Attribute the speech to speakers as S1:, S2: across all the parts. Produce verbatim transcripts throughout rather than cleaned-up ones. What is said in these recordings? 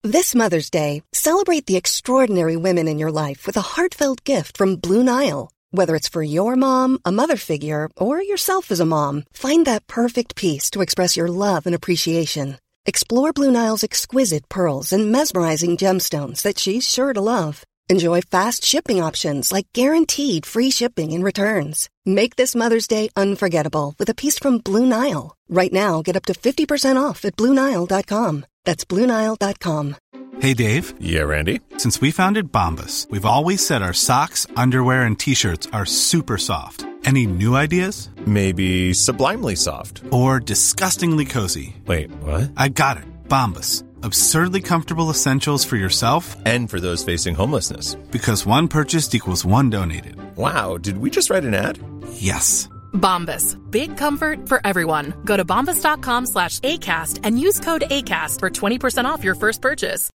S1: This Mother's Day, celebrate the extraordinary women in your life with a heartfelt gift from Blue Nile. Whether it's for your mom, a mother figure, or yourself as a mom, find that perfect piece to express your love and appreciation. Explore Blue Nile's exquisite pearls and mesmerizing gemstones that she's sure to love. Enjoy fast shipping options like guaranteed free shipping and returns. Make this Mother's Day unforgettable with a piece from Blue Nile. Right now, get up to fifty percent off at Blue Nile dot com. That's Blue Nile dot com.
S2: Hey, Dave.
S3: Yeah, Randy?
S2: Since we founded Bombas, we've always said our socks, underwear, and T-shirts are super soft. Any new ideas?
S3: Maybe sublimely soft.
S2: Or disgustingly cozy.
S3: Wait, what?
S2: I got it. Bombas. Absurdly comfortable essentials for yourself
S3: and for those facing homelessness.
S2: Because one purchased equals one donated.
S3: Wow, did we just write an ad?
S2: Yes.
S4: Bombas. Big comfort for everyone. Go to bombas.com slash ACAST and use code ACAST for twenty percent off your first purchase.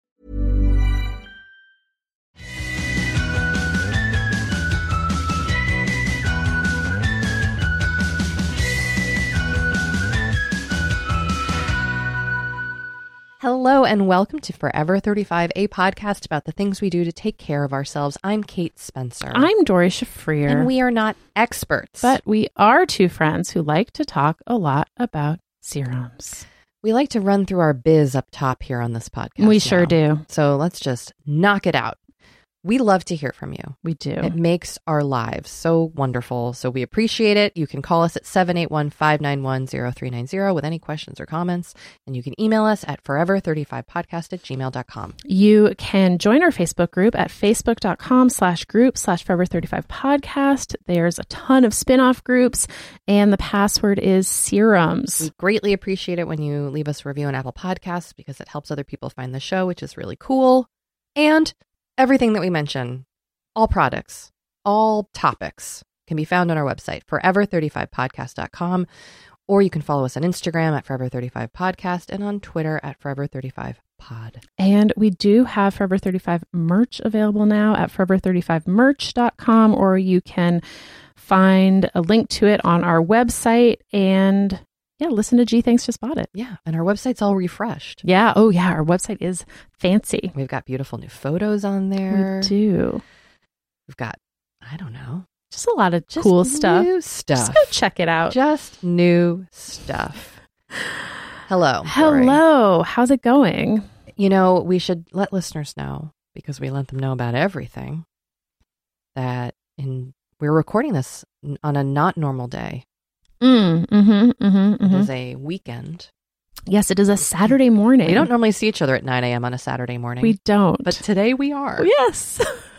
S5: Hello and welcome to Forever thirty-five, a podcast about the things we do to take care of ourselves. I'm Kate Spencer.
S6: I'm Dory Shafrir.
S5: And we are not experts.
S6: But we are two friends who like to talk a lot about serums.
S5: We like to run through our biz up top here on this podcast.
S6: We
S5: now.
S6: sure do.
S5: So let's just knock it out. We love to hear from you.
S6: We do.
S5: It makes our lives so wonderful. So we appreciate it. You can call us at seven eight one, five nine one, zero three nine zero with any questions or comments. And you can email us at forever thirty-five podcast at gmail dot com.
S6: You can join our Facebook group at facebook.com slash group slash forever 35 podcast. There's a ton of spin-off groups, and the password is serums.
S5: We greatly appreciate it when you leave us a review on Apple Podcasts because it helps other people find the show, which is really cool. And everything that we mention, all products, all topics can be found on our website, forever thirty-five podcast dot com, or you can follow us on Instagram at forever thirty-five podcast and on Twitter at forever thirty-five pod.
S6: And we do have Forever thirty-five merch available now at forever thirty-five merch dot com, or you can find a link to it on our website and yeah, listen to G Thanks Just Bought It.
S5: Yeah, and our website's all refreshed.
S6: Yeah, oh yeah, our website is fancy.
S5: We've got beautiful new photos on there.
S6: We do.
S5: We've got, I don't know.
S6: Just a lot of
S5: Just
S6: cool stuff.
S5: New stuff.
S6: Just go check it out.
S5: Just new stuff. Hello.
S6: Hello.
S5: Dory.
S6: How's it going?
S5: You know, we should let listeners know, because we let them know about everything, that in we're recording this on a not normal day.
S6: Mm, mm-hmm, mm-hmm, mm-hmm.
S5: It is a weekend.
S6: Yes, it is a Saturday morning.
S5: We don't normally see each other at nine a.m. on a Saturday morning.
S6: We don't.
S5: But today we are.
S6: Yes.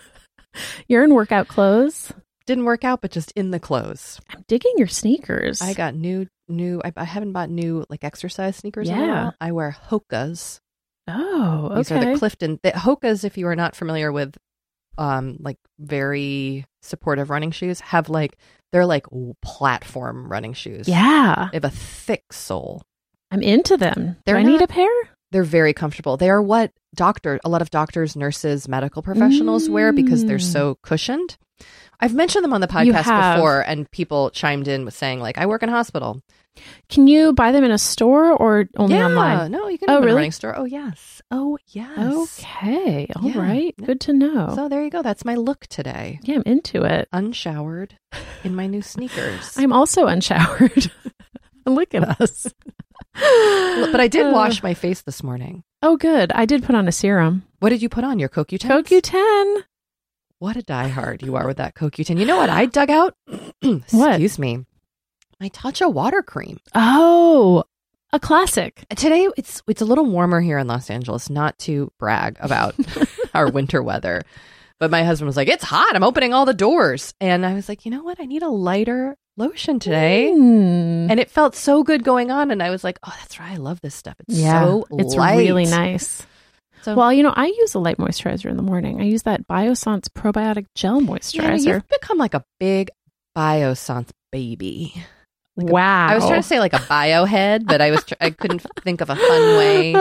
S6: You're in workout clothes.
S5: Didn't work out, but just in the clothes.
S6: I'm digging your sneakers.
S5: I got new, new, I, I haven't bought new like exercise sneakers in a
S6: Yeah.
S5: while. I wear Hoka's.
S6: Oh, okay.
S5: These are the Clifton. The Hoka's, if you are not familiar with um, like very supportive running shoes, have like, they're like platform running shoes.
S6: Yeah.
S5: They have a thick sole.
S6: I'm into them.
S5: They're
S6: Do I
S5: not-
S6: need a pair?
S5: They're very comfortable. They are what doctor, a lot of doctors, nurses, medical professionals wear because they're so cushioned. I've mentioned them on the
S6: You
S5: podcast
S6: have.
S5: before, and people chimed in with saying, like, I work in a hospital.
S6: Can you buy them in a store or only
S5: yeah,
S6: online?
S5: no, you can
S6: Oh,
S5: go to a
S6: really?
S5: running store. Oh, yes. Oh, yes.
S6: Okay. All
S5: Yeah.
S6: right. Good to know.
S5: So there you go. That's my look today.
S6: yeah, I'm into it.
S5: Unshowered in my new sneakers.
S6: I'm also unshowered. Look at us.
S5: But I did
S6: Uh,
S5: wash my face this morning.
S6: Oh, good. I did put on a serum.
S5: What did you put on? Your C O Q ten?
S6: C O Q ten.
S5: What a diehard you are with that C O Q ten. You know what I dug out?
S6: What?
S5: Excuse me. My Tatcha water cream.
S6: Oh, a classic.
S5: Today, it's it's a little warmer here in Los Angeles, not to brag about our winter weather. But my husband was like, it's hot. I'm opening all the doors. And I was like, you know what? I need a lighter lotion today.
S6: Mm.
S5: And it felt so good going on. And I was like, oh, that's right. I love this stuff. It's
S6: Yeah,
S5: so
S6: it's
S5: light.
S6: really nice.
S5: So,
S6: Well, you know, I use a light moisturizer in the morning. I use that Biossance probiotic gel
S5: yeah,
S6: moisturizer.
S5: you've become like a big Biossance baby. Like a-
S6: wow.
S5: I was trying to say like a biohead, but I was tr- I couldn't think of a fun way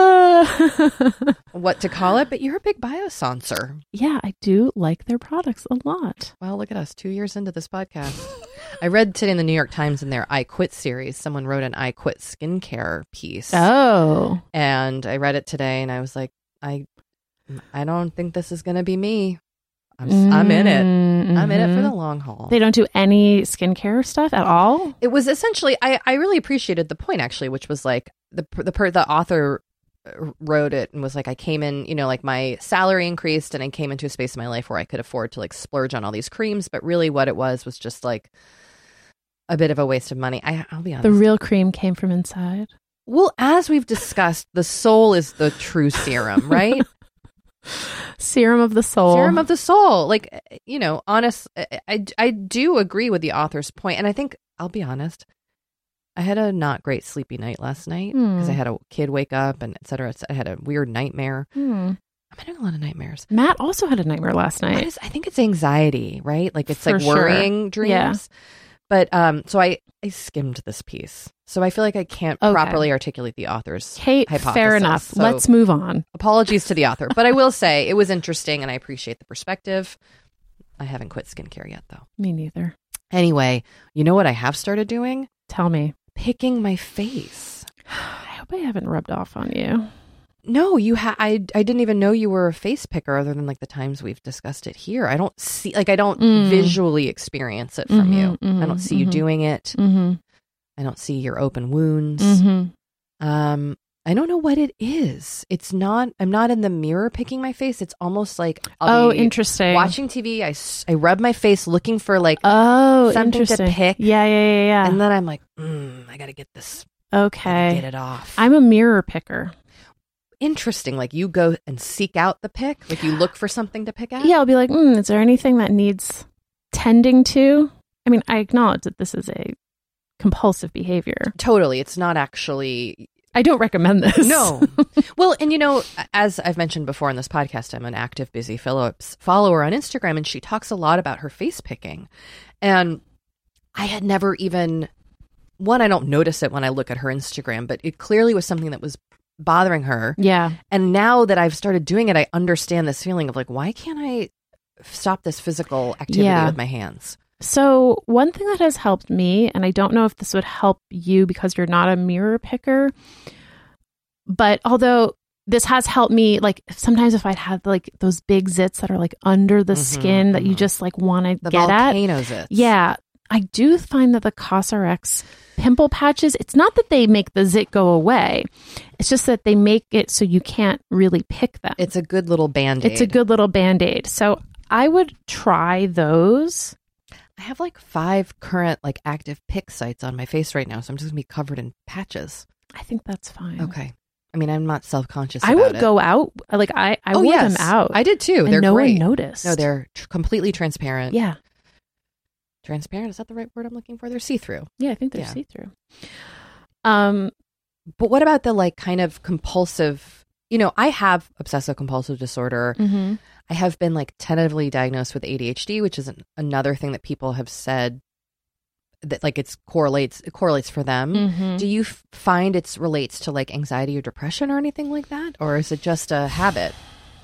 S5: what to call it. But you're a big Biosancer.
S6: Yeah, I do like their products a lot.
S5: Well, look at us, two years into this podcast. I read today in the New York Times in their I Quit series, someone wrote an I Quit skincare piece.
S6: Oh.
S5: And I read it today and I was like, I I don't think this is going to be me. I'm mm-hmm. I'm in it. I'm in it for the long haul.
S6: They don't do any skincare stuff at all?
S5: It was essentially, I, I really appreciated the point, actually, which was like the the per, the author wrote it and was like, I came in, you know, like my salary increased and I came into a space in my life where I could afford to like splurge on all these creams. But really what it was was just like a bit of a waste of money. I, I'll be honest.
S6: The real cream came from inside.
S5: Well, as we've discussed, the soul is the true serum, right?
S6: Serum of the soul.
S5: Serum of the soul. Like, you know, honest, I, I do agree with the author's point. And I think, I'll be honest, I had a not great sleepy night last night because mm. I had a kid wake up and et cetera. I had a weird nightmare. Mm. I'm having a lot of nightmares.
S6: Matt also had a nightmare last night.
S5: Is, I think it's anxiety, right? Like it's
S6: For
S5: like worrying
S6: sure.
S5: dreams.
S6: Yeah.
S5: But um, so I, I skimmed this piece. So I feel like I can't
S6: okay.
S5: properly articulate the author's
S6: Kate,
S5: hypothesis.
S6: fair enough.
S5: So
S6: let's move on.
S5: Apologies to the author. But I will say it was interesting and I appreciate the perspective. I haven't quit skincare yet, though.
S6: Me neither.
S5: Anyway, you know what I have started doing?
S6: Tell me.
S5: Picking my face.
S6: I hope I haven't rubbed off on you.
S5: No, you ha- I I didn't even know you were a face picker other than like the times we've discussed it here. I don't see, like I don't mm. visually experience it from
S6: mm-hmm,
S5: you.
S6: Mm-hmm,
S5: I don't see
S6: mm-hmm.
S5: you doing it.
S6: Mm-hmm.
S5: I don't see your open wounds.
S6: Mm-hmm.
S5: Um, I don't know what it is. It's not, I'm not in the mirror picking my face. It's almost like, I'll
S6: oh,
S5: be
S6: interesting.
S5: watching T V. I, I rub my face looking for like
S6: oh,
S5: something to
S6: interesting.
S5: pick.
S6: Yeah, yeah, yeah, yeah.
S5: And then I'm like, mm, I got to get this.
S6: Okay.
S5: Get it off.
S6: I'm a mirror picker.
S5: Interesting. Like you go and seek out the pick. Like you look for something to pick at.
S6: Yeah, I'll be like, mm, is there anything that needs tending to? I mean, I acknowledge that this is a compulsive behavior.
S5: Totally. It's not actually.
S6: I don't recommend this.
S5: No. Well, and you know, as I've mentioned before in this podcast, I'm an active Busy Phillips follower on Instagram, and she talks a lot about her face picking. And I had never even, one, I don't notice it when I look at her Instagram, but it clearly was something that was bothering her.
S6: Yeah.
S5: And now that I've started doing it, I understand this feeling of like, why can't I stop this physical activity
S6: yeah.
S5: with my hands?
S6: So one thing that has helped me, and I don't know if this would help you because you're not a mirror picker, but although this has helped me, like sometimes if I'd had like those big zits that are like under the mm-hmm, skin mm-hmm. that you just like want to get at.
S5: The volcano zits.
S6: Yeah. I do find that the CosRX pimple patches, it's not that they make the zit go away. It's just that they make it so you can't really pick them.
S5: It's a good little Band-Aid.
S6: It's a good little Band-Aid. So I would try those.
S5: I have like five current like active pick sites on my face right now, so I'm just gonna be covered in patches.
S6: I think that's fine.
S5: Okay. I mean, I'm not self-conscious
S6: I
S5: about
S6: would
S5: it.
S6: go out, like I, I
S5: oh,
S6: wore
S5: yes.
S6: them out.
S5: I did too.
S6: And
S5: They're
S6: no
S5: great.
S6: one noticed.
S5: No, they're tr- completely transparent.
S6: Yeah.
S5: Transparent, is that the right word I'm looking for? They're see-through.
S6: Yeah, I think they're
S5: yeah.
S6: see-through. Um,
S5: But what about the like kind of compulsive, you know, I have obsessive compulsive disorder.
S6: Mm-hmm.
S5: I have been like tentatively diagnosed with A D H D, which is an, another thing that people have said that like it's correlates it correlates for them.
S6: Mm-hmm.
S5: Do you f- find it's relates to like anxiety or depression or anything like that, or is it just a habit?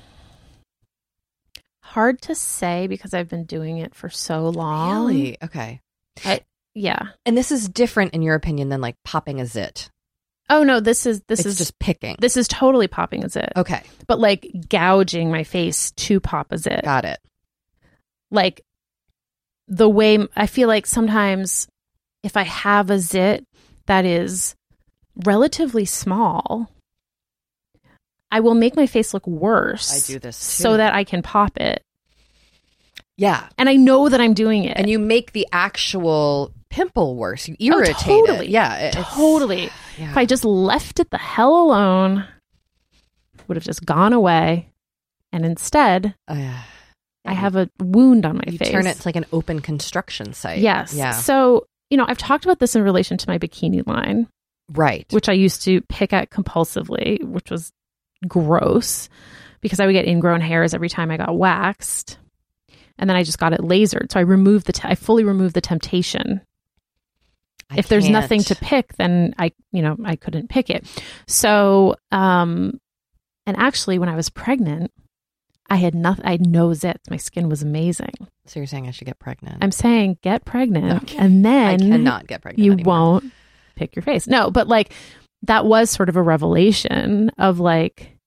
S6: Hard to say because I've been doing it for so long.
S5: Really? Okay.
S6: I, yeah.
S5: And this is different in your opinion than like popping a zit.
S6: Oh no, this is this
S5: it's
S6: is
S5: just picking.
S6: This is totally popping a zit.
S5: Okay.
S6: But like gouging my face to pop a zit.
S5: Got it.
S6: Like the way I feel like sometimes if I have a zit that is relatively small, I will make my face look worse.
S5: I do this too.
S6: So that I can pop it.
S5: Yeah.
S6: And I know that I'm doing it.
S5: And you make the actual pimple worse. You irritate
S6: oh, totally.
S5: it. Yeah. It's,
S6: totally.
S5: Yeah.
S6: If I just left it the hell alone, it would have just gone away. And instead,
S5: uh,
S6: I have a wound on my
S5: you
S6: face.
S5: Turn it to like an open construction site.
S6: Yes.
S5: Yeah.
S6: So, you know, I've talked about this in relation to my bikini line.
S5: Right.
S6: Which I used to pick at compulsively, which was gross because I would get ingrown hairs every time I got waxed. And then I just got it lasered. So I removed the, te- I fully removed the temptation.
S5: I
S6: if there's
S5: can't.
S6: nothing to pick, then I, you know, I couldn't pick it. So, um, and actually when I was pregnant, I had nothing, I had no zits. My skin was amazing.
S5: So you're saying I should get pregnant?
S6: I'm saying get pregnant
S5: okay.
S6: and then
S5: I cannot get pregnant
S6: you
S5: anymore.
S6: won't pick your face. No, but like that was sort of a revelation of like,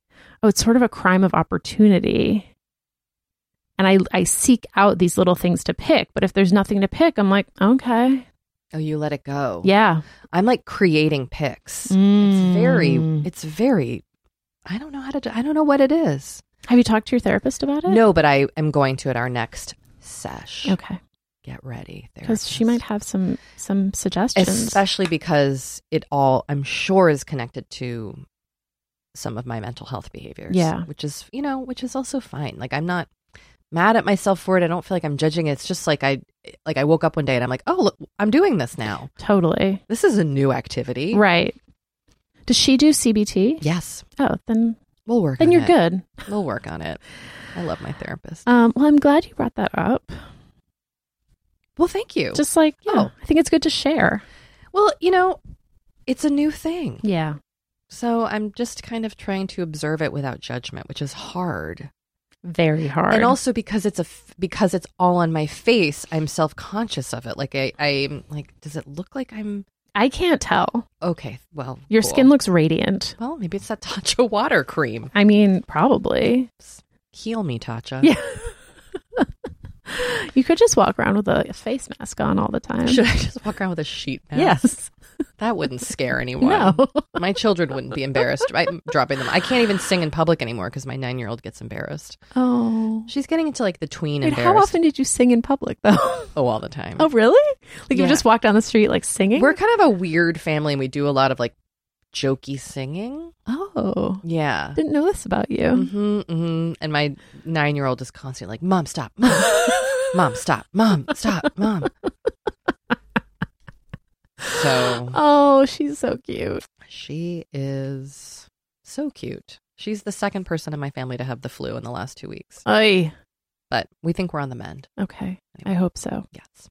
S6: oh, it's sort of a crime of opportunity. And I, I seek out these little things to pick. But if there's nothing to pick, I'm like, okay.
S5: Oh, you let it go.
S6: Yeah.
S5: I'm like creating picks.
S6: Mm.
S5: It's very, it's very, I don't know how to, do, I don't know what it is.
S6: Have you talked to your therapist about it?
S5: No, but I am going to at our next sesh.
S6: Okay.
S5: Get ready.
S6: Because she might have some some suggestions.
S5: Especially because it all, I'm sure, is connected to some of my mental health behaviors.
S6: Yeah.
S5: Which is, you know, which is also fine. Like, I'm not mad at myself for it. I don't feel like I'm judging it. It's just like I, like I woke up one day and I'm like, oh, look, I'm doing this now.
S6: Totally.
S5: This is a new activity.
S6: Right. Does she do C B T?
S5: Yes.
S6: Oh, then
S5: we'll work
S6: then
S5: on
S6: you're
S5: it.
S6: good.
S5: We'll work on it. I love my therapist.
S6: Um, well, I'm glad you brought that up.
S5: Well, thank you.
S6: Just like, yeah,
S5: Oh.
S6: I think it's good to share.
S5: Well, you know, it's a new thing.
S6: Yeah.
S5: So I'm just kind of trying to observe it without judgment, which is hard.
S6: Very hard.
S5: And also because it's a f- because it's all on my face, I'm self-conscious of it. Like I I'm like, does it look like I'm
S6: I can't tell.
S5: okay? Well,
S6: Your
S5: cool.
S6: skin looks radiant.
S5: Well, maybe it's that Tatcha water cream.
S6: I mean, probably.
S5: Heal me, Tatcha.
S6: Yeah. You could just walk around with a face mask on all the time.
S5: Should I just walk around with a sheet mask?
S6: Yes.
S5: That wouldn't scare anyone.
S6: No.
S5: My children wouldn't be embarrassed by dropping them. I can't even sing in public anymore because my nine-year-old gets embarrassed.
S6: Oh.
S5: She's getting into like the tween
S6: Wait,
S5: embarrassed.
S6: how often did you sing in public, though?
S5: Oh, all the time.
S6: Oh, really? Like you
S5: Yeah.
S6: just walk down the street like singing?
S5: We're kind of a weird family and we do a lot of like jokey singing.
S6: Oh.
S5: Yeah.
S6: Didn't know this about you.
S5: Mm-hmm, mm-hmm. And my nine-year-old is constantly like, Mom, stop. Mom, Mom stop. Mom, stop. Mom. So
S6: Oh, she's so cute.
S5: she is so cute. She's the second person in my family to have the flu in the last two weeks.
S6: Oy.
S5: But we think we're on the mend.
S6: Okay. I hope so.
S5: Yes.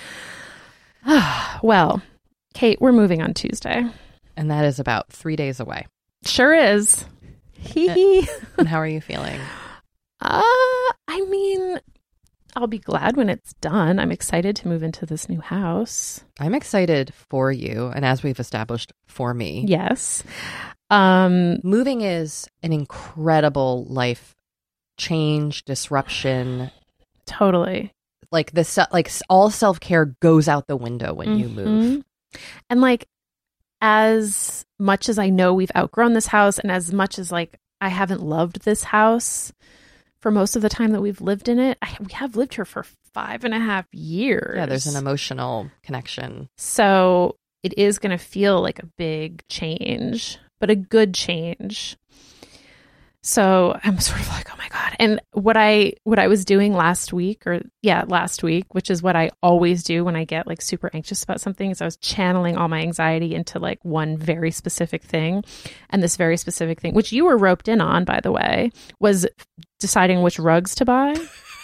S6: Well, Kate, we're moving on Tuesday.
S5: And that is about three days away.
S6: Sure is. Hee hee.
S5: And how are you feeling?
S6: Uh, I mean, I'll be glad when it's done. I'm excited to move into this new house.
S5: I'm excited for you. And as we've established, for me.
S6: Yes. Um,
S5: Moving is an incredible life change, disruption.
S6: totally.
S5: Like the se- like all self-care goes out the window when you move.
S6: Mhm. And like, as much as I know we've outgrown this house, and as much as like I haven't loved this house for most of the time that we've lived in it, I, we have lived here for five and a half years.
S5: Yeah, there's an emotional connection.
S6: So it is going to feel like a big change, but a good change. So I'm sort of like, oh my God. And what I what I was doing last week, or yeah, last week, which is what I always do when I get like super anxious about something, is I was channeling all my anxiety into like one very specific thing. And this very specific thing, which you were roped in on, by the way, was deciding which rugs to buy.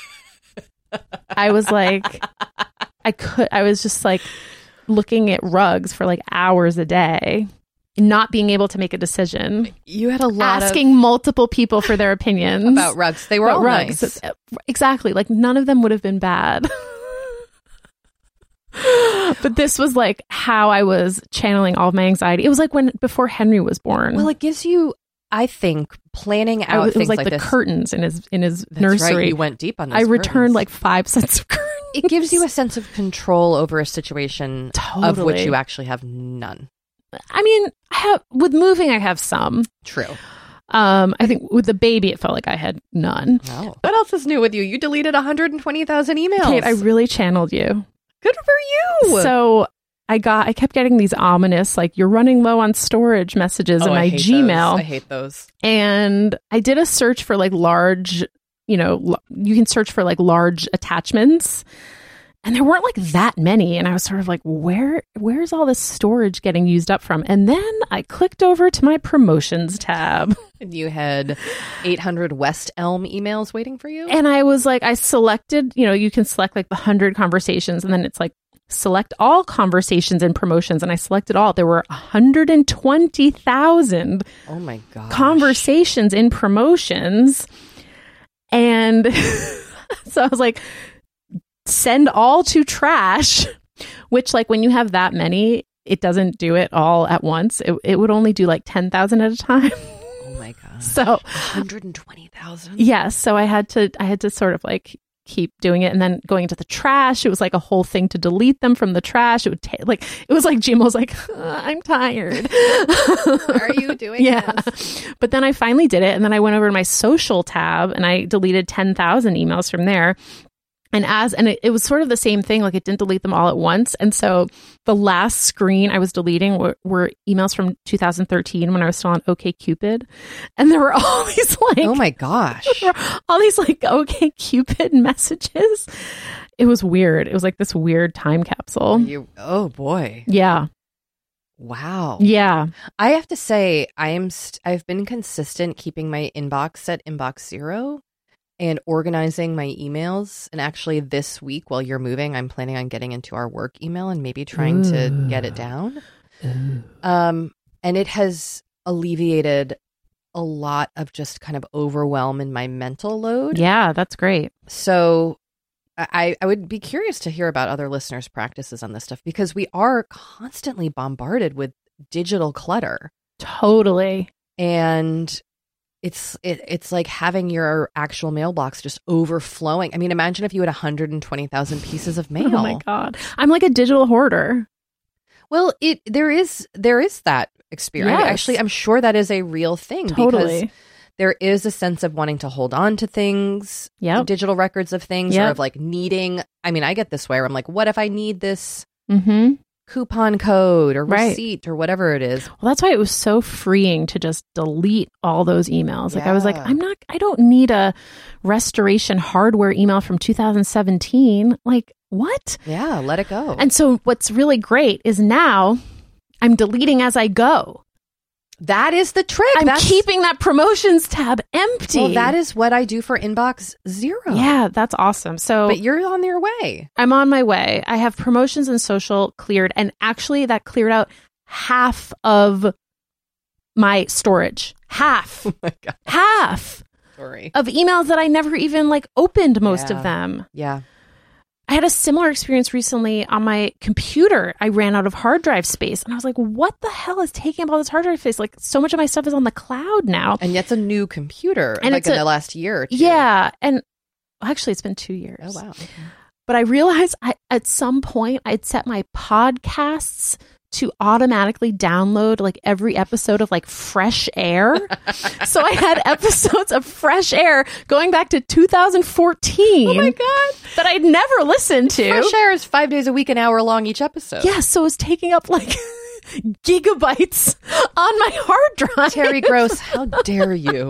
S6: I was like, I could, I was just like looking at rugs for like hours a day, not being able to make a decision.
S5: You had a lot
S6: Asking multiple people for their opinions
S5: of about rugs. They were
S6: about
S5: all
S6: rugs.
S5: nice.
S6: Exactly. Like none of them would have been bad. But this was like how I was channeling all of my anxiety. It was like when before Henry was born.
S5: Well, it gives you, I think, planning
S6: I,
S5: out
S6: it was
S5: things
S6: like,
S5: like,
S6: the
S5: this.
S6: curtains in his in his
S5: That's
S6: nursery.
S5: right. You went deep on this.
S6: I returned like five sets of curtains.
S5: It gives you a sense of control over a situation of which
S6: Totally.
S5: you actually have none.
S6: I mean, I have with moving, I have some.
S5: True.
S6: Um, I think with the baby, it felt like I had none.
S5: Oh. What else is new with you? You deleted one hundred twenty thousand emails.
S6: Kate, I really channeled you.
S5: Good for you.
S6: So I got, I kept getting these ominous, like you're running low on storage messages
S5: Oh,
S6: in
S5: I
S6: my
S5: hate
S6: Gmail.
S5: those. I hate those.
S6: And I did a search for like large, you know, l- you can search for like large attachments. And there weren't like that many. And I was sort of like, where, where's all this storage getting used up from? And then I clicked over to my promotions tab.
S5: And you had eight hundred West Elm emails waiting for you?
S6: And I was like, I selected, you know, you can select like the one hundred conversations. And then it's like, select all conversations and promotions. And I selected all. There were one hundred twenty thousand
S5: Oh my God.
S6: conversations in promotions. And so I was like, send all to trash, which like when you have that many, it doesn't do it all at once. It, it would only do like ten thousand at a time.
S5: Oh my God.
S6: So
S5: one hundred twenty thousand.
S6: yes. So I had to, I had to sort of like keep doing it and then going into the trash. It was like a whole thing to delete them from the trash. It would take like, it was like Gmail was like, uh, I'm tired.
S5: Are you doing
S6: yeah.
S5: this?
S6: But then I finally did it. And then I went over to my social tab and I deleted ten thousand emails from there. And as, and it, it was sort of the same thing, like it didn't delete them all at once. And so the last screen I was deleting were, were emails from two thousand thirteen when I was still on OkCupid. And there were all these like,
S5: Oh my gosh.
S6: all these like OkCupid messages. It was weird. It was like this weird time capsule.
S5: You, oh boy.
S6: Yeah.
S5: Wow.
S6: Yeah.
S5: I have to say, I am. St- I've been consistent keeping my inbox at inbox zero and organizing my emails. And actually, this week while you're moving, I'm planning on getting into our work email and maybe trying Ooh. to get it down. Ooh. Um, and it has alleviated a lot of just kind of overwhelm in my mental load.
S6: Yeah, that's great.
S5: So I, I would be curious to hear about other listeners' practices on this stuff because we are constantly bombarded with digital clutter.
S6: Totally.
S5: And it's it, it's like having your actual mailbox just overflowing. I mean, imagine if you had one hundred twenty thousand pieces of mail.
S6: Oh my God. I'm like a digital hoarder.
S5: Well, it there is there is that experience.
S6: Yes.
S5: Actually, I'm sure that is a real thing
S6: Totally.
S5: because there is a sense of wanting to hold on to things,
S6: Yep.
S5: digital records of things,
S6: Yep.
S5: or of like needing. I mean, I get this way where I'm like, what if I need this
S6: Mm-hmm.
S5: coupon code or
S6: Right.
S5: receipt or whatever it is?
S6: Well, that's why it was so freeing to just delete all those emails. Like I was like,
S5: Yeah.
S6: I'm not, I don't need a restoration hardware email from two thousand seventeen. Like what?
S5: Yeah, let it go.
S6: And so what's really great is now I'm deleting as I go.
S5: that is the trick.
S6: I'm
S5: That's,
S6: keeping that promotions tab empty.
S5: Well, that is what I do for inbox zero.
S6: Yeah, that's awesome. So
S5: But you're on your way.
S6: I'm on my way. I have promotions and social cleared. And actually that cleared out half of my storage. Half.
S5: Oh my God.
S6: Half
S5: Sorry.
S6: of emails that I never even like opened most
S5: Yeah.
S6: of them.
S5: Yeah.
S6: I had a similar experience recently on my computer. I ran out of hard drive space and I was like, what the hell is taking up all this hard drive space? Like so much of my stuff is on the cloud now.
S5: And yet it's a new computer,
S6: And
S5: like
S6: it's
S5: in
S6: a-
S5: the last year or two.
S6: Yeah. And actually it's been two years.
S5: Oh, wow.
S6: But I realized I, at some point I'd set my podcasts to automatically download like every episode of like Fresh Air. So I had episodes of Fresh Air going back to two thousand fourteen.
S5: Oh my God.
S6: That I'd never listened to.
S5: Fresh Air is five days a week, an hour long each episode.
S6: Yeah, so it was taking up like gigabytes on my hard drive.
S5: Terry Gross, how dare you?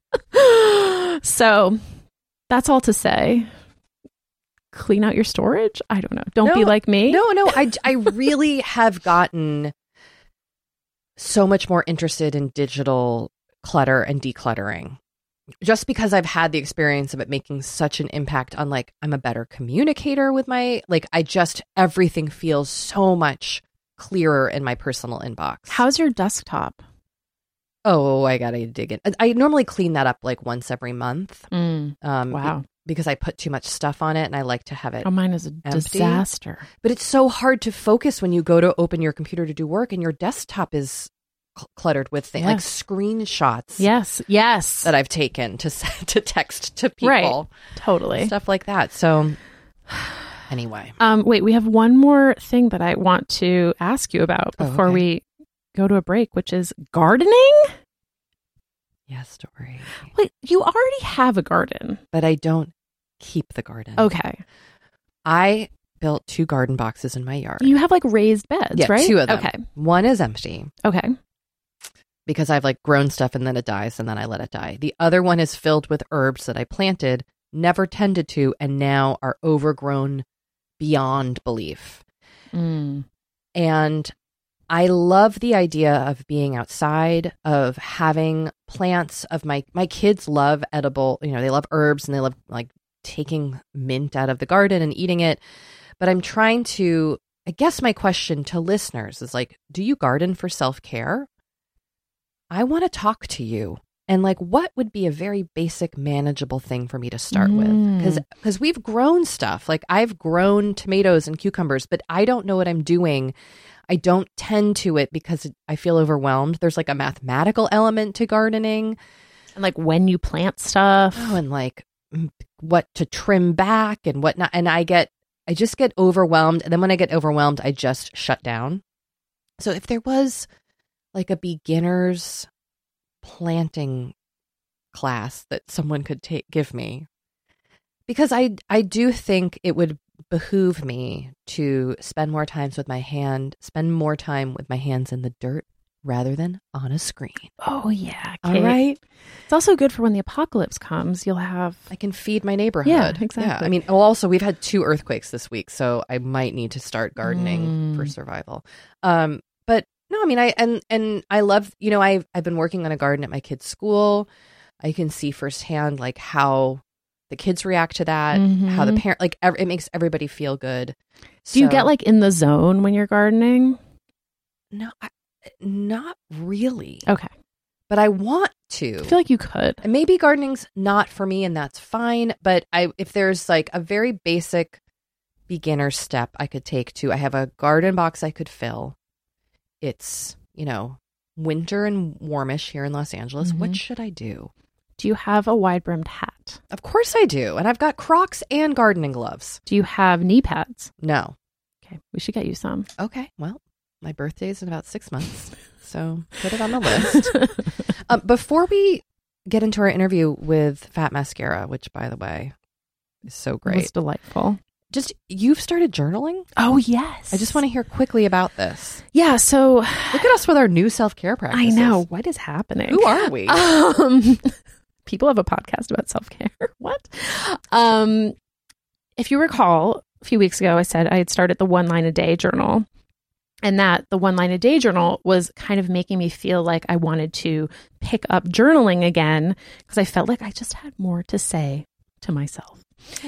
S6: So that's all to say. Clean out your storage? I don't know. Don't be
S5: No,
S6: like me.
S5: No, no. I, I really have gotten so much more interested in digital clutter and decluttering. Just because I've had the experience of it making such an impact on, like, I'm a better communicator with my, like, I just, everything feels so much clearer in my personal inbox.
S6: How's your desktop?
S5: Oh, I gotta dig in. I normally clean that up like once every month.
S6: Mm,
S5: Um,
S6: wow.
S5: Because I put too much stuff on it and I like to have it.
S6: Oh, mine is a
S5: empty.
S6: disaster.
S5: But it's so hard to focus when you go to open your computer to do work and your desktop is cl- cluttered with things like
S6: Yes.
S5: screenshots.
S6: Yes. Yes.
S5: That I've taken to s- to text to people.
S6: Right. Totally.
S5: Stuff like that. So anyway.
S6: Um, wait, we have one more thing that I want to ask you about
S5: Oh,
S6: before
S5: okay.
S6: we go to a break, which is gardening.
S5: Yes, Dory.
S6: Wait, you already have a garden.
S5: But I don't keep the garden.
S6: Okay.
S5: I built two garden boxes in my yard.
S6: You have like raised beds,
S5: yeah,
S6: right?
S5: two of them.
S6: Okay.
S5: One is empty
S6: Okay.
S5: because I've like grown stuff and then it dies and then I let it die. The other one is filled with herbs that I planted, never tended to, and now are overgrown beyond belief.
S6: Mm.
S5: And I love the idea of being outside, of having plants, of my my kids love edible, you know, they love herbs and they love like taking mint out of the garden and eating it. But I'm trying to, I guess my question to listeners is like, do you garden for self-care? I want to talk to you. And like, what would be a very basic, manageable thing for me to start with?
S6: Mm.
S5: Because because we've grown stuff. Like I've grown tomatoes and cucumbers, but I don't know what I'm doing. I don't tend to it because I feel overwhelmed. There's like a mathematical element to gardening.
S6: And like when you plant stuff.
S5: Oh, and like what to trim back and whatnot. And I get, I just get overwhelmed. And then when I get overwhelmed, I just shut down. So if there was like a beginner's planting class that someone could take, give me, because I, I do think it would behoove me to spend more times with my hand, spend more time with my hands in the dirt rather than on a screen.
S6: Oh, yeah.
S5: Kate. All right.
S6: It's also good for when the apocalypse comes. You'll have...
S5: I can feed my neighborhood.
S6: Yeah, exactly.
S5: Yeah. I mean, well, also, we've had two earthquakes this week, so I might need to start gardening
S6: mm.
S5: for survival. Um, but no, I mean, I and and I love, you know, I've, I've been working on a garden at my kids' school. I can see firsthand, like, how the kids react to that,
S6: mm-hmm.
S5: how the parent, like, ev- it makes everybody feel good.
S6: Do you
S5: So-
S6: get, like, in the zone when you're gardening?
S5: No, I, not really.
S6: Okay.
S5: But I want to.
S6: I feel like you could.
S5: And maybe gardening's not for me, and that's fine. But I, if there's like a very basic beginner step I could take to, I have a garden box I could fill. It's, you know, winter and warmish here in Los Angeles.
S6: Mm-hmm.
S5: What should I do?
S6: Do you have a wide-brimmed hat?
S5: Of course I do. And I've got Crocs and gardening gloves.
S6: Do you have knee pads?
S5: No.
S6: Okay. We should get you some.
S5: Okay. Well, my birthday's in about six months. So put it on the list. um, before we get into our interview with Fat Mascara, which, by the way, is so great.
S6: It's delightful.
S5: Just, you've started journaling?
S6: Oh, yes.
S5: I just want to hear quickly about this.
S6: Yeah, so...
S5: Look at us with our new self-care practices.
S6: I know. What is happening?
S5: Who are we?
S6: Um, people have a podcast about self-care. What? Um, if you recall, a few weeks ago, I said I had started the One Line a Day journal. And that the One Line a Day journal was kind of making me feel like I wanted to pick up journaling again because I felt like I just had more to say to myself.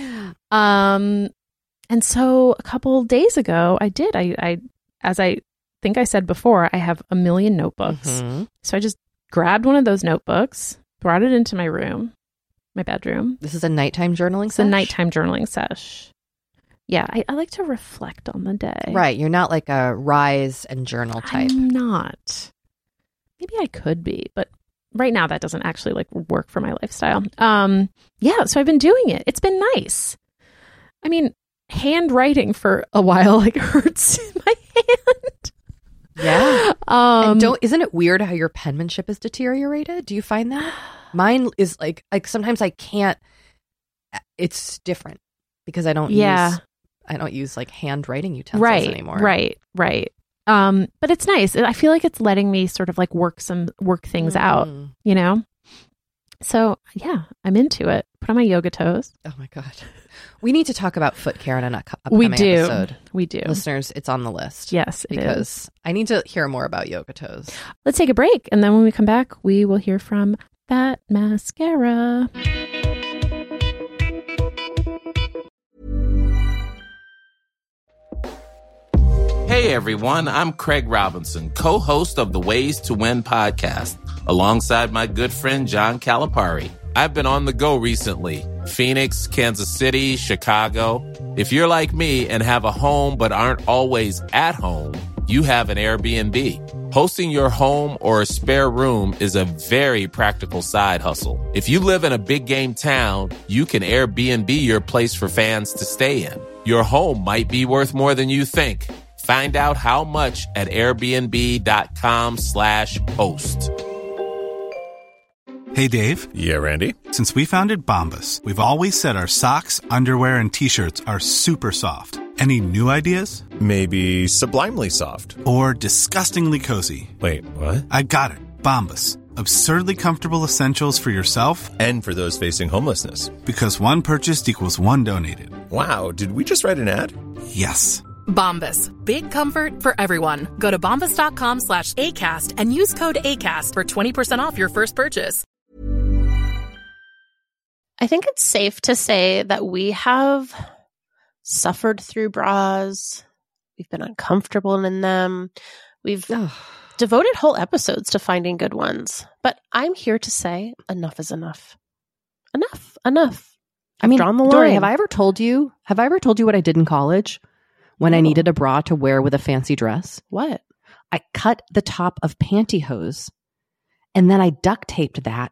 S6: Um, and so a couple days ago, I did. I, I, as I think I said before, I have a million notebooks.
S5: Mm-hmm.
S6: So I just grabbed one of those notebooks, brought it into my room, my bedroom.
S5: This is a nighttime journaling
S6: It's
S5: sesh?
S6: a nighttime journaling sesh. Yeah, I, I like to reflect on the day.
S5: Right. You're not like a rise and journal type.
S6: I'm not. Maybe I could be, but right now that doesn't actually like work for my lifestyle. Um, yeah, so I've been doing it. It's been nice. I mean, handwriting for a while like hurts my hand.
S5: Yeah.
S6: Um,
S5: and don't isn't it weird how your penmanship is deteriorated? Do you find that? Mine is like like sometimes I can't. It's different because I don't
S6: yeah.
S5: use I don't use like handwriting utensils
S6: right,
S5: anymore.
S6: Right, right. Um, but it's nice. I feel like it's letting me sort of like work some work things
S5: Mm.
S6: out, you know? So yeah, I'm into it. Put on my yoga toes.
S5: Oh my God. We need to talk about foot care in an up- upcoming
S6: We do.
S5: episode.
S6: We do.
S5: Listeners, it's on the list.
S6: Yes, it
S5: because
S6: is.
S5: I need to hear more about yoga toes.
S6: Let's take a break. And then when we come back, we will hear from Fat Mascara.
S7: Hey everyone, I'm Craig Robinson, co-host of the Ways to Win podcast, alongside my good friend John Calipari. I've been on the go recently. Phoenix, Kansas City, Chicago. If you're like me and have a home but aren't always at home, you have an Airbnb. Hosting your home or a spare room is a very practical side hustle. If you live in a big game town, you can Airbnb your place for fans to stay in. Your home might be worth more than you think. Find out how much at airbnb.com slash host.
S2: Hey, Dave.
S3: Yeah, Randy.
S2: Since we founded Bombas, we've always said our socks, underwear, and T-shirts are super soft. Any new ideas?
S3: Maybe sublimely soft.
S2: Or disgustingly cozy?
S3: Wait, what?
S2: I got it. Bombas. Absurdly comfortable essentials for yourself
S3: And for those facing homelessness.
S2: because one purchased equals one donated.
S3: Wow, did we just write an ad?
S2: Yes.
S4: Bombas. Big comfort for everyone. Go to bombas.com slash ACAST and use code ACAST for twenty percent off your first purchase.
S8: I think it's safe to say that we have suffered through bras. We've been uncomfortable in them. We've devoted whole episodes to finding good ones. But I'm here to say enough is enough. Enough. Enough.
S5: I mean,
S8: drawn the
S5: Dory,
S8: line.
S5: have I ever told you? Have I ever told you what I did in college when I
S8: No.
S5: needed a bra to wear with a fancy dress?
S8: What?
S5: I cut the top of pantyhose and then I duct taped that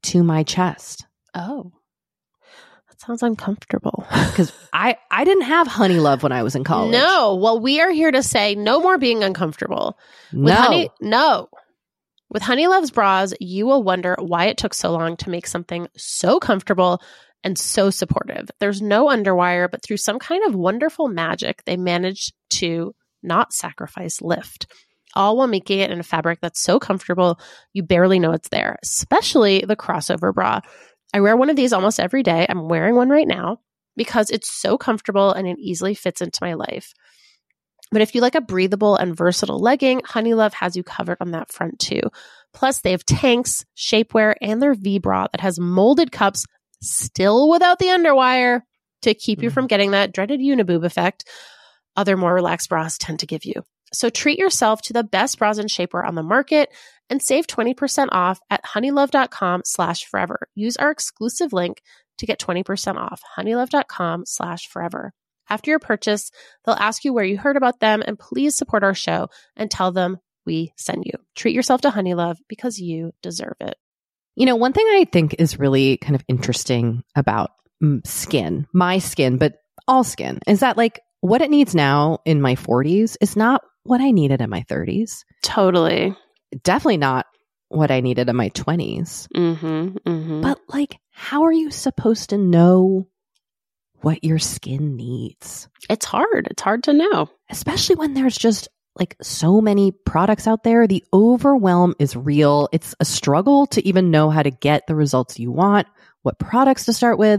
S5: to my chest.
S8: Oh, that sounds uncomfortable.
S5: Because I, I didn't have Honey Love when I was in college.
S8: No. Well, we are here to say no more being uncomfortable. With
S5: No.
S8: Honey, no. With Honey Love's bras, you will wonder why it took so long to make something so comfortable and so supportive. There's no underwire, but through some kind of wonderful magic, they managed to not sacrifice lift, all while making it in a fabric that's so comfortable you barely know it's there, especially the crossover bra. I wear one of these almost every day. I'm wearing one right now because it's so comfortable and it easily fits into my life. But if you like a breathable and versatile legging, Honey Love has you covered on that front too. Plus, they have tanks, shapewear, and their V-bra that has molded cups, still without the underwire, to keep you from getting that dreaded uniboob effect other more relaxed bras tend to give you. So treat yourself to the best bras and shapewear on the market and save twenty percent off at honeylove.com slash forever. Use our exclusive link to get twenty percent off, honeylove.com slash forever. After your purchase, they'll ask you where you heard about them, and please support our show and tell them we send you. Treat yourself to Honey Love because you deserve it.
S5: You know, one thing I think is really kind of interesting about mm, skin, my skin, but all skin, is that like what it needs now in my forties is not what I needed in my thirties.
S8: Totally.
S5: Definitely not what I needed in my twenties.
S8: Mm-hmm, mm-hmm.
S5: But like, how are you supposed to know what your skin needs?
S8: It's hard. It's hard to know.
S5: Especially when there's just like so many products out there. The overwhelm is real. It's a struggle to even know how to get the results you want, what products to start with.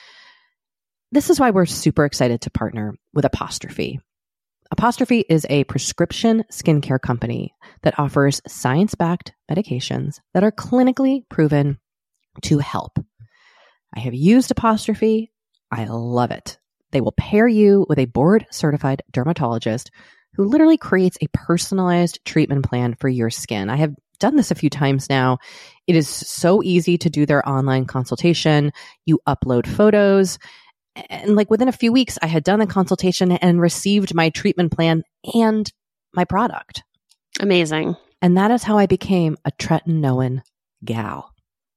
S5: This is why we're super excited to partner with Apostrophe. Apostrophe is a prescription skincare company that offers science-backed medications that are clinically proven to help. I have used Apostrophe. I love it. They will pair you with a board-certified dermatologist who literally creates a personalized treatment plan for your skin. I have done this a few times now. It is so easy to do their online consultation. You upload photos. And like within a few weeks, I had done the consultation and received my treatment plan and my product.
S8: Amazing.
S5: And that is how I became a tretinoin gal.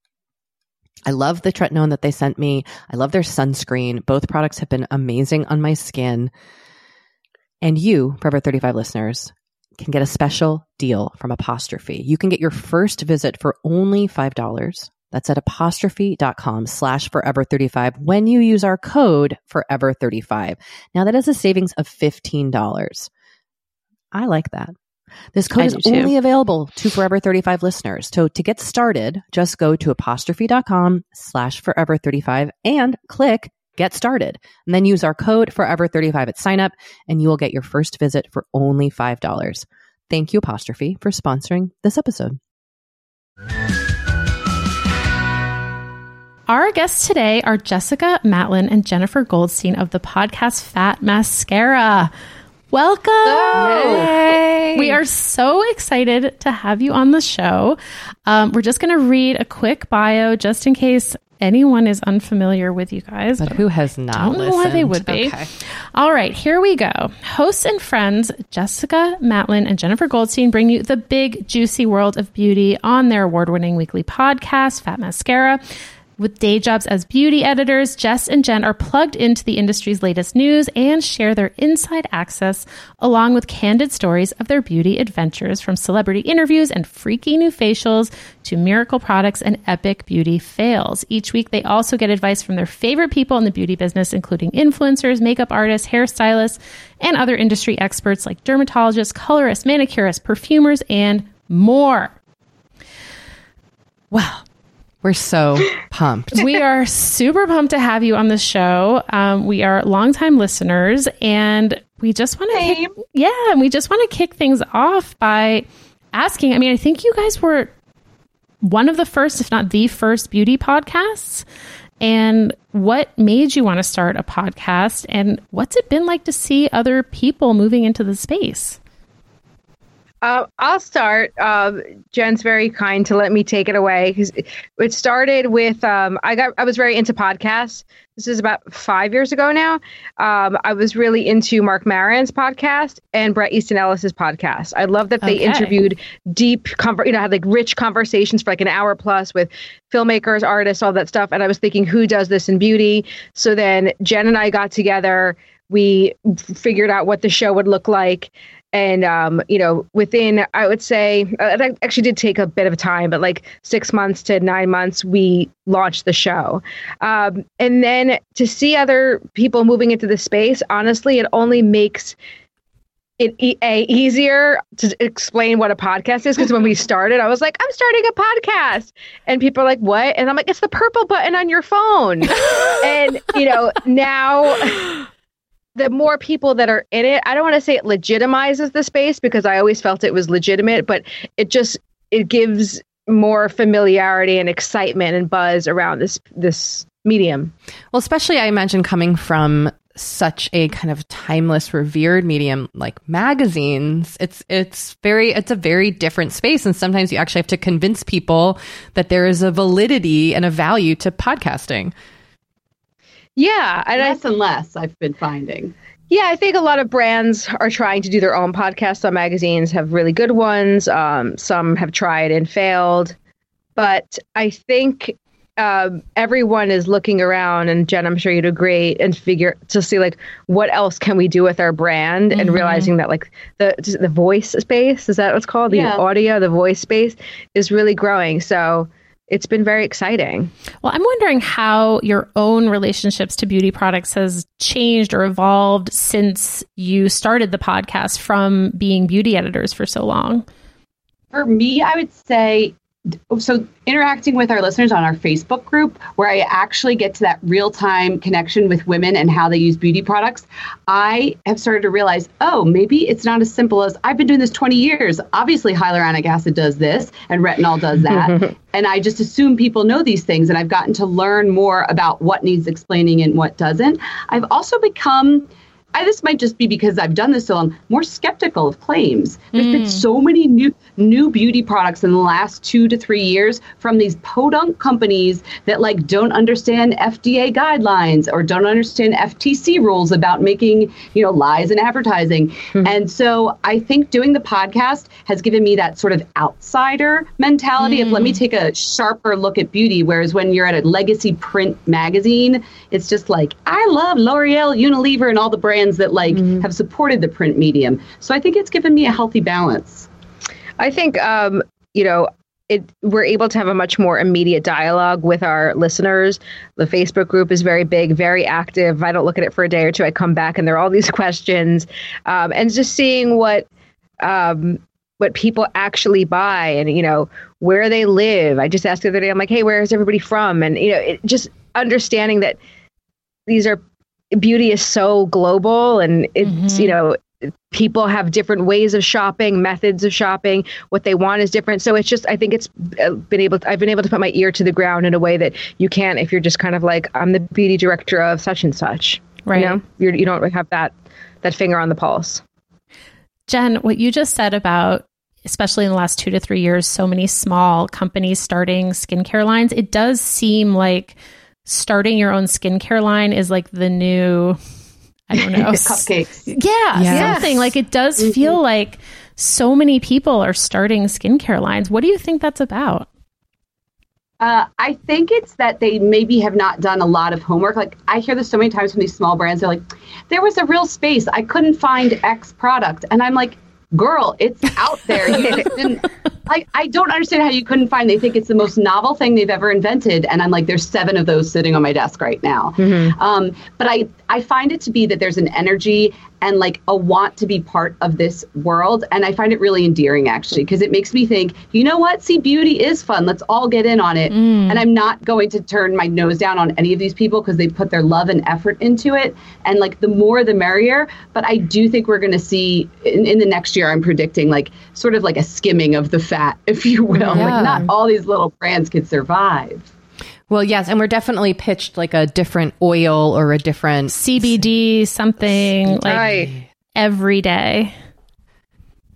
S5: I love the tretinoin that they sent me. I love their sunscreen. Both products have been amazing on my skin. And you, Forever thirty-five listeners, can get a special deal from Apostrophe. You can get your first visit for only five dollars. That's at apostrophe.com slash forever 35 when you use our code forever thirty-five. Now that is a savings of fifteen dollars. I like that. This code
S8: I
S5: is
S8: do too.
S5: only available to Forever thirty-five listeners. So to get started, just go to apostrophe.com slash forever 35 and click get started. And then use our code forever thirty-five at sign up and you will get your first visit for only five dollars. Thank you, Apostrophe, for sponsoring this episode.
S6: Our guests today are Jessica Matlin and Jennifer Goldstein of the podcast Fat Mascara. Welcome.
S5: Yay.
S6: We are so excited to have you on the show. Um, we're just going to read a quick bio just in case anyone is unfamiliar with you guys.
S5: But who has not
S6: Don't know
S5: listened?
S6: why they would be.
S5: Okay.
S6: All right, here we go. Hosts and friends Jessica Matlin and Jennifer Goldstein bring you the big, juicy world of beauty on their award-winning weekly podcast, Fat Mascara. With day jobs as beauty editors, Jess and Jen are plugged into the industry's latest news and share their inside access along with candid stories of their beauty adventures, from celebrity interviews and freaky new facials to miracle products and epic beauty fails. Each week, they also get advice from their favorite people in the beauty business, including influencers, makeup artists, hairstylists, and other industry experts like dermatologists, colorists, manicurists, perfumers, and more.
S5: Wow. We're so pumped.
S6: We are super pumped to have you on the show. Um, we are longtime listeners, and we just want to, kick, yeah, and we just want to kick things off by asking. I mean, I think you guys were one of the first, if not the first, beauty podcasts. And what made you want to start a podcast? And what's it been like to see other people moving into the space?
S9: Uh, I'll start. Um, Jen's very kind to let me take it away because it started with um, I got I was very into podcasts. This is about five years ago now. Um, I was really into Mark Maron's podcast and Bret Easton Ellis's podcast. I love that they
S6: Okay.
S9: interviewed deep, conver- you know, had like rich conversations for like an hour plus with filmmakers, artists, all that stuff. And I was thinking, who does this in beauty? So then Jen and I got together. We f- figured out what the show would look like. And, um, you know, within, I would say, uh, it actually did take a bit of time, but like six months to nine months, we launched the show. Um, and then to see other people moving into the space, honestly, it only makes it e- a, easier to explain what a podcast is. Because when we started, I was like, I'm starting a podcast. And people are like, what? And I'm like, it's the purple button on your phone. And, you know, now... the more people that are in it, I don't want to say it legitimizes the space because I always felt it was legitimate, but it just, it gives more familiarity and excitement and buzz around this, this medium.
S5: Well, especially I imagine coming from such a kind of timeless, revered medium like magazines, it's, it's very, it's a very different space. And sometimes you actually have to convince people that there is a validity and a value to podcasting.
S9: Yeah. And
S10: less
S9: I,
S10: and less, I've been finding.
S9: Yeah, I think a lot of brands are trying to do their own podcasts. Some magazines have really good ones. Um, some have tried and failed. But I think um, everyone is looking around, and Jen, I'm sure you'd agree, and figure to see like what else can we do with our brand, mm-hmm. and realizing that like the the voice space, is that what's called? The
S6: Yeah.
S9: audio, the voice space is really growing. So it's been very exciting.
S6: Well, I'm wondering how your own relationships to beauty products has changed or evolved since you started the podcast from being beauty editors for so long.
S10: For me, I would say, so interacting with our listeners on our Facebook group, where I actually get to that real-time connection with women and how they use beauty products, I have started to realize, oh, maybe it's not as simple as, I've been doing this twenty years. Obviously, hyaluronic acid does this and retinol does that. And I just assume people know these things. And I've gotten to learn more about what needs explaining and what doesn't. I've also become... I, this might just be because I've done this so long, more skeptical of claims. There's mm. been so many new new beauty products in the last two to three years from these podunk companies that like don't understand F D A guidelines or don't understand F T C rules about making, you know, lies in advertising. Mm. And so I think doing the podcast has given me that sort of outsider mentality mm. of let me take a sharper look at beauty. Whereas when you're at a legacy print magazine, it's just like, I love L'Oreal, Unilever, and all the brands that like mm-hmm. have supported the print medium. So I think it's given me a healthy balance.
S9: I think, um, you know, it, we're able to have a much more immediate dialogue with our listeners. The Facebook group is very big, very active. If I don't look at it for a day or two, I come back and there are all these questions. Um, and just seeing what um, what people actually buy and, you know, where they live. I just asked the other day, I'm like, hey, where is everybody from? And, you know, it, just understanding that these are beauty is so global and it's, mm-hmm. you know, people have different ways of shopping, methods of shopping, what they want is different. So it's just, I think it's been able to, I've been able to put my ear to the ground in a way that you can't if you're just kind of like, I'm the beauty director of such and such.
S6: Right.
S9: You know, you're, you don't have that, that finger on the pulse.
S6: Jen, what you just said about, especially in the last two to three years, so many small companies starting skincare lines, it does seem like starting your own skincare line is like the new, I don't know,
S10: cupcakes.
S6: Yeah,
S9: yes.
S6: something like it does
S10: Mm-hmm.
S6: feel like so many people are starting skincare lines. What do you think that's about?
S10: Uh, I think it's that they maybe have not done a lot of homework. Like I hear this so many times from these small brands. They're like, there was a real space. I couldn't find X product. And I'm like, girl, it's out there. You just didn't. Like, I don't understand how you couldn't find. They think it's the most novel thing they've ever invented, and I'm like, there's seven of those sitting on my desk right now. Mm-hmm. Um, but I, I find it to be that there's an energy and like a want to be part of this world, and I find it really endearing actually, because it makes me think, you know what? See, beauty is fun. Let's all get in on it. Mm. And I'm not going to turn my nose down on any of these people because they put their love and effort into it. And like the more, the merrier. But I do think we're going to see in, in the next year. I'm predicting like sort of like a skimming of the fat, if you will. Yeah. Like not all these little brands could survive.
S5: Well, yes, and we're definitely pitched like a different oil or a different
S6: C B D something like
S9: right.
S6: every day.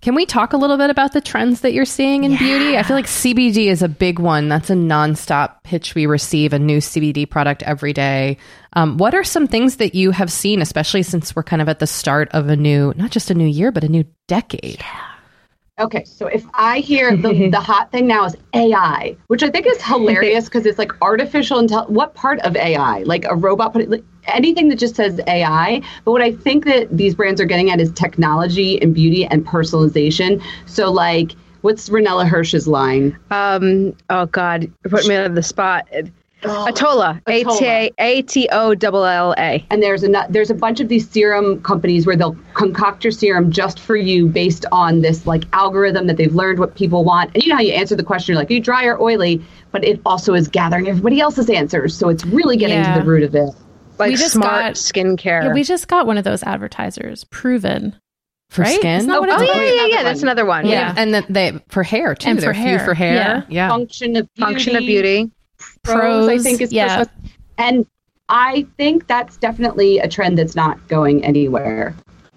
S5: Can we talk a little bit about the trends that you're seeing in yeah. beauty? I feel like C B D is a big one. That's a nonstop pitch. We receive a new C B D product every day. Um, what are some things that you have seen, especially since we're kind of at the start of a new, not just a new year, but a new decade?
S10: Yeah. Okay, so if I hear the, the hot thing now is A I, which I think is hilarious because it's like artificial intelligence. What part of A I? Like a robot? Put it, anything that just says A I. But what I think that these brands are getting at is technology and beauty and personalization. So like, what's Ranella Hirsch's line?
S9: Um. Oh God, put me on the spot. Oh, Atolla, A T O L L A.
S10: And there's a there's a bunch of these serum companies where they'll concoct your serum just for you based on this like algorithm that they've learned what people want. And you know how you answer the question, you're like, are you dry or oily? But it also is gathering everybody else's answers. So it's really getting yeah. to the root of it.
S9: Like
S6: we just
S9: smart
S6: got,
S9: skincare.
S6: Yeah, we just got one of those advertisers, Proven.
S5: For
S6: right?
S5: skin?
S9: Oh, oh yeah, yeah, yeah. That's another one.
S5: Yeah. yeah. And then they for hair too.
S6: And
S5: They're
S6: for hair.
S5: few for hair.
S6: Yeah.
S5: yeah.
S10: Function of beauty.
S9: Function of beauty.
S10: Pros, I think is
S6: yeah.
S10: And I think that's definitely a trend that's not going anywhere.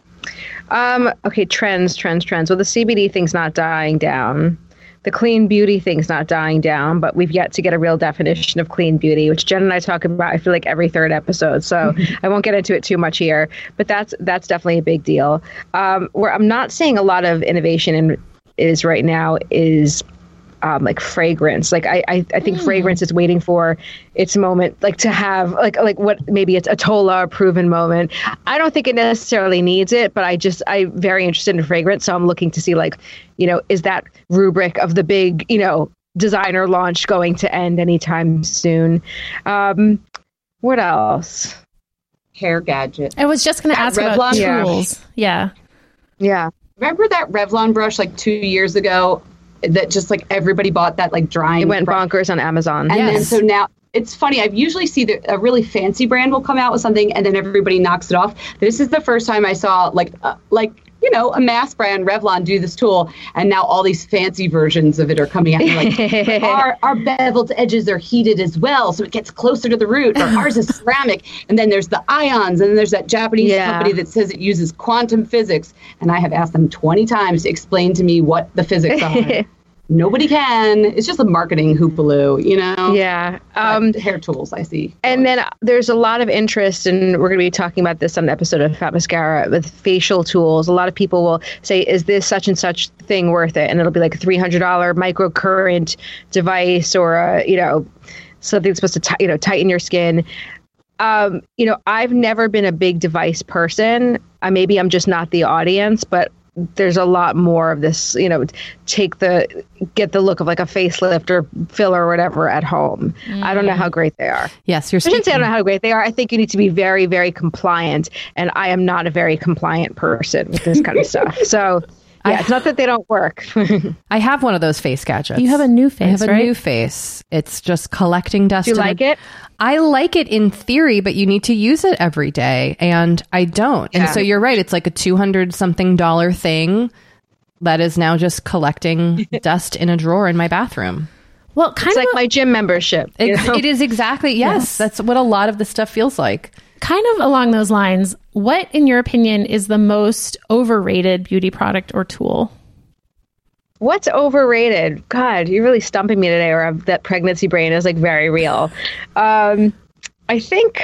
S9: Um, okay, trends, trends, trends. Well, the C B D thing's not dying down. The clean beauty thing's not dying down, but we've yet to get a real definition of clean beauty, which Jen and I talk about, I feel like, every third episode. So I won't get into it too much here, but that's that's definitely a big deal. Um, where I'm not seeing a lot of innovation in is right now is Um, like fragrance. Like I, I, I think mm. fragrance is waiting for its moment, like to have like like what maybe it's Atolla or Proven moment. I don't think it necessarily needs it, but I just I'm very interested in fragrance, so I'm looking to see like, you know, is that rubric of the big, you know, designer launch going to end anytime soon? Um, what else?
S10: Hair gadget.
S6: I was just going to ask
S10: Revlon
S6: about
S10: yeah.
S6: tools. Yeah.
S9: Yeah.
S10: Remember that Revlon brush like two years ago? That just like everybody bought that like drying.
S9: It went
S10: brush.
S9: bonkers on Amazon.
S10: And
S9: yes.
S10: then so now it's funny. I've usually see that a really fancy brand will come out with something and then everybody knocks it off. This is the first time I saw like uh, like you know a mass brand Revlon do this tool, and now all these fancy versions of it are coming out. Like our our beveled edges are heated as well, so it gets closer to the root. Or ours is ceramic, and then there's the ions, and then there's that Japanese yeah. company that says it uses quantum physics. And I have asked them twenty times to explain to me what the physics are. Nobody can. It's just a marketing hoopaloo, you know?
S9: Yeah. Um,
S10: hair tools, I see.
S9: And then there's a lot of interest, and we're going to be talking about this on an episode of Fat Mascara, with facial tools. A lot of people will say, is this such and such thing worth it? And it'll be like a three hundred dollars microcurrent device or, a, you know, something that's supposed to, t- you know, tighten your skin. Um, you know, I've never been a big device person. Uh, maybe I'm just not the audience, but there's a lot more of this, you know, take the, get the look of like a facelift or filler or whatever at home. Mm. I don't know how great they are.
S5: Yes, you're
S9: I shouldn't say I don't know how great they are. I think you need to be very, very compliant. And I am not a very compliant person with this kind of stuff. So yeah, I, it's not that they don't work.
S5: I have one of those face gadgets.
S6: You have a new face,
S5: I have a
S6: right?
S5: new face. It's just collecting dust.
S9: Do you like
S5: a,
S9: it?
S5: I like it in theory, but you need to use it every day, and I don't. Yeah. And so you're right. It's like a two hundred something dollar thing that is now just collecting dust in a drawer in my bathroom.
S6: Well, kind
S9: it's
S6: of
S9: like
S6: a,
S9: my gym membership.
S5: It, it is exactly. Yes, yes, that's what a lot of this stuff feels like.
S6: Kind of along those lines, what, in your opinion, is the most overrated beauty product or tool?
S9: What's overrated? God, you're really stumping me today, or that pregnancy brain is like very real. Um, I think,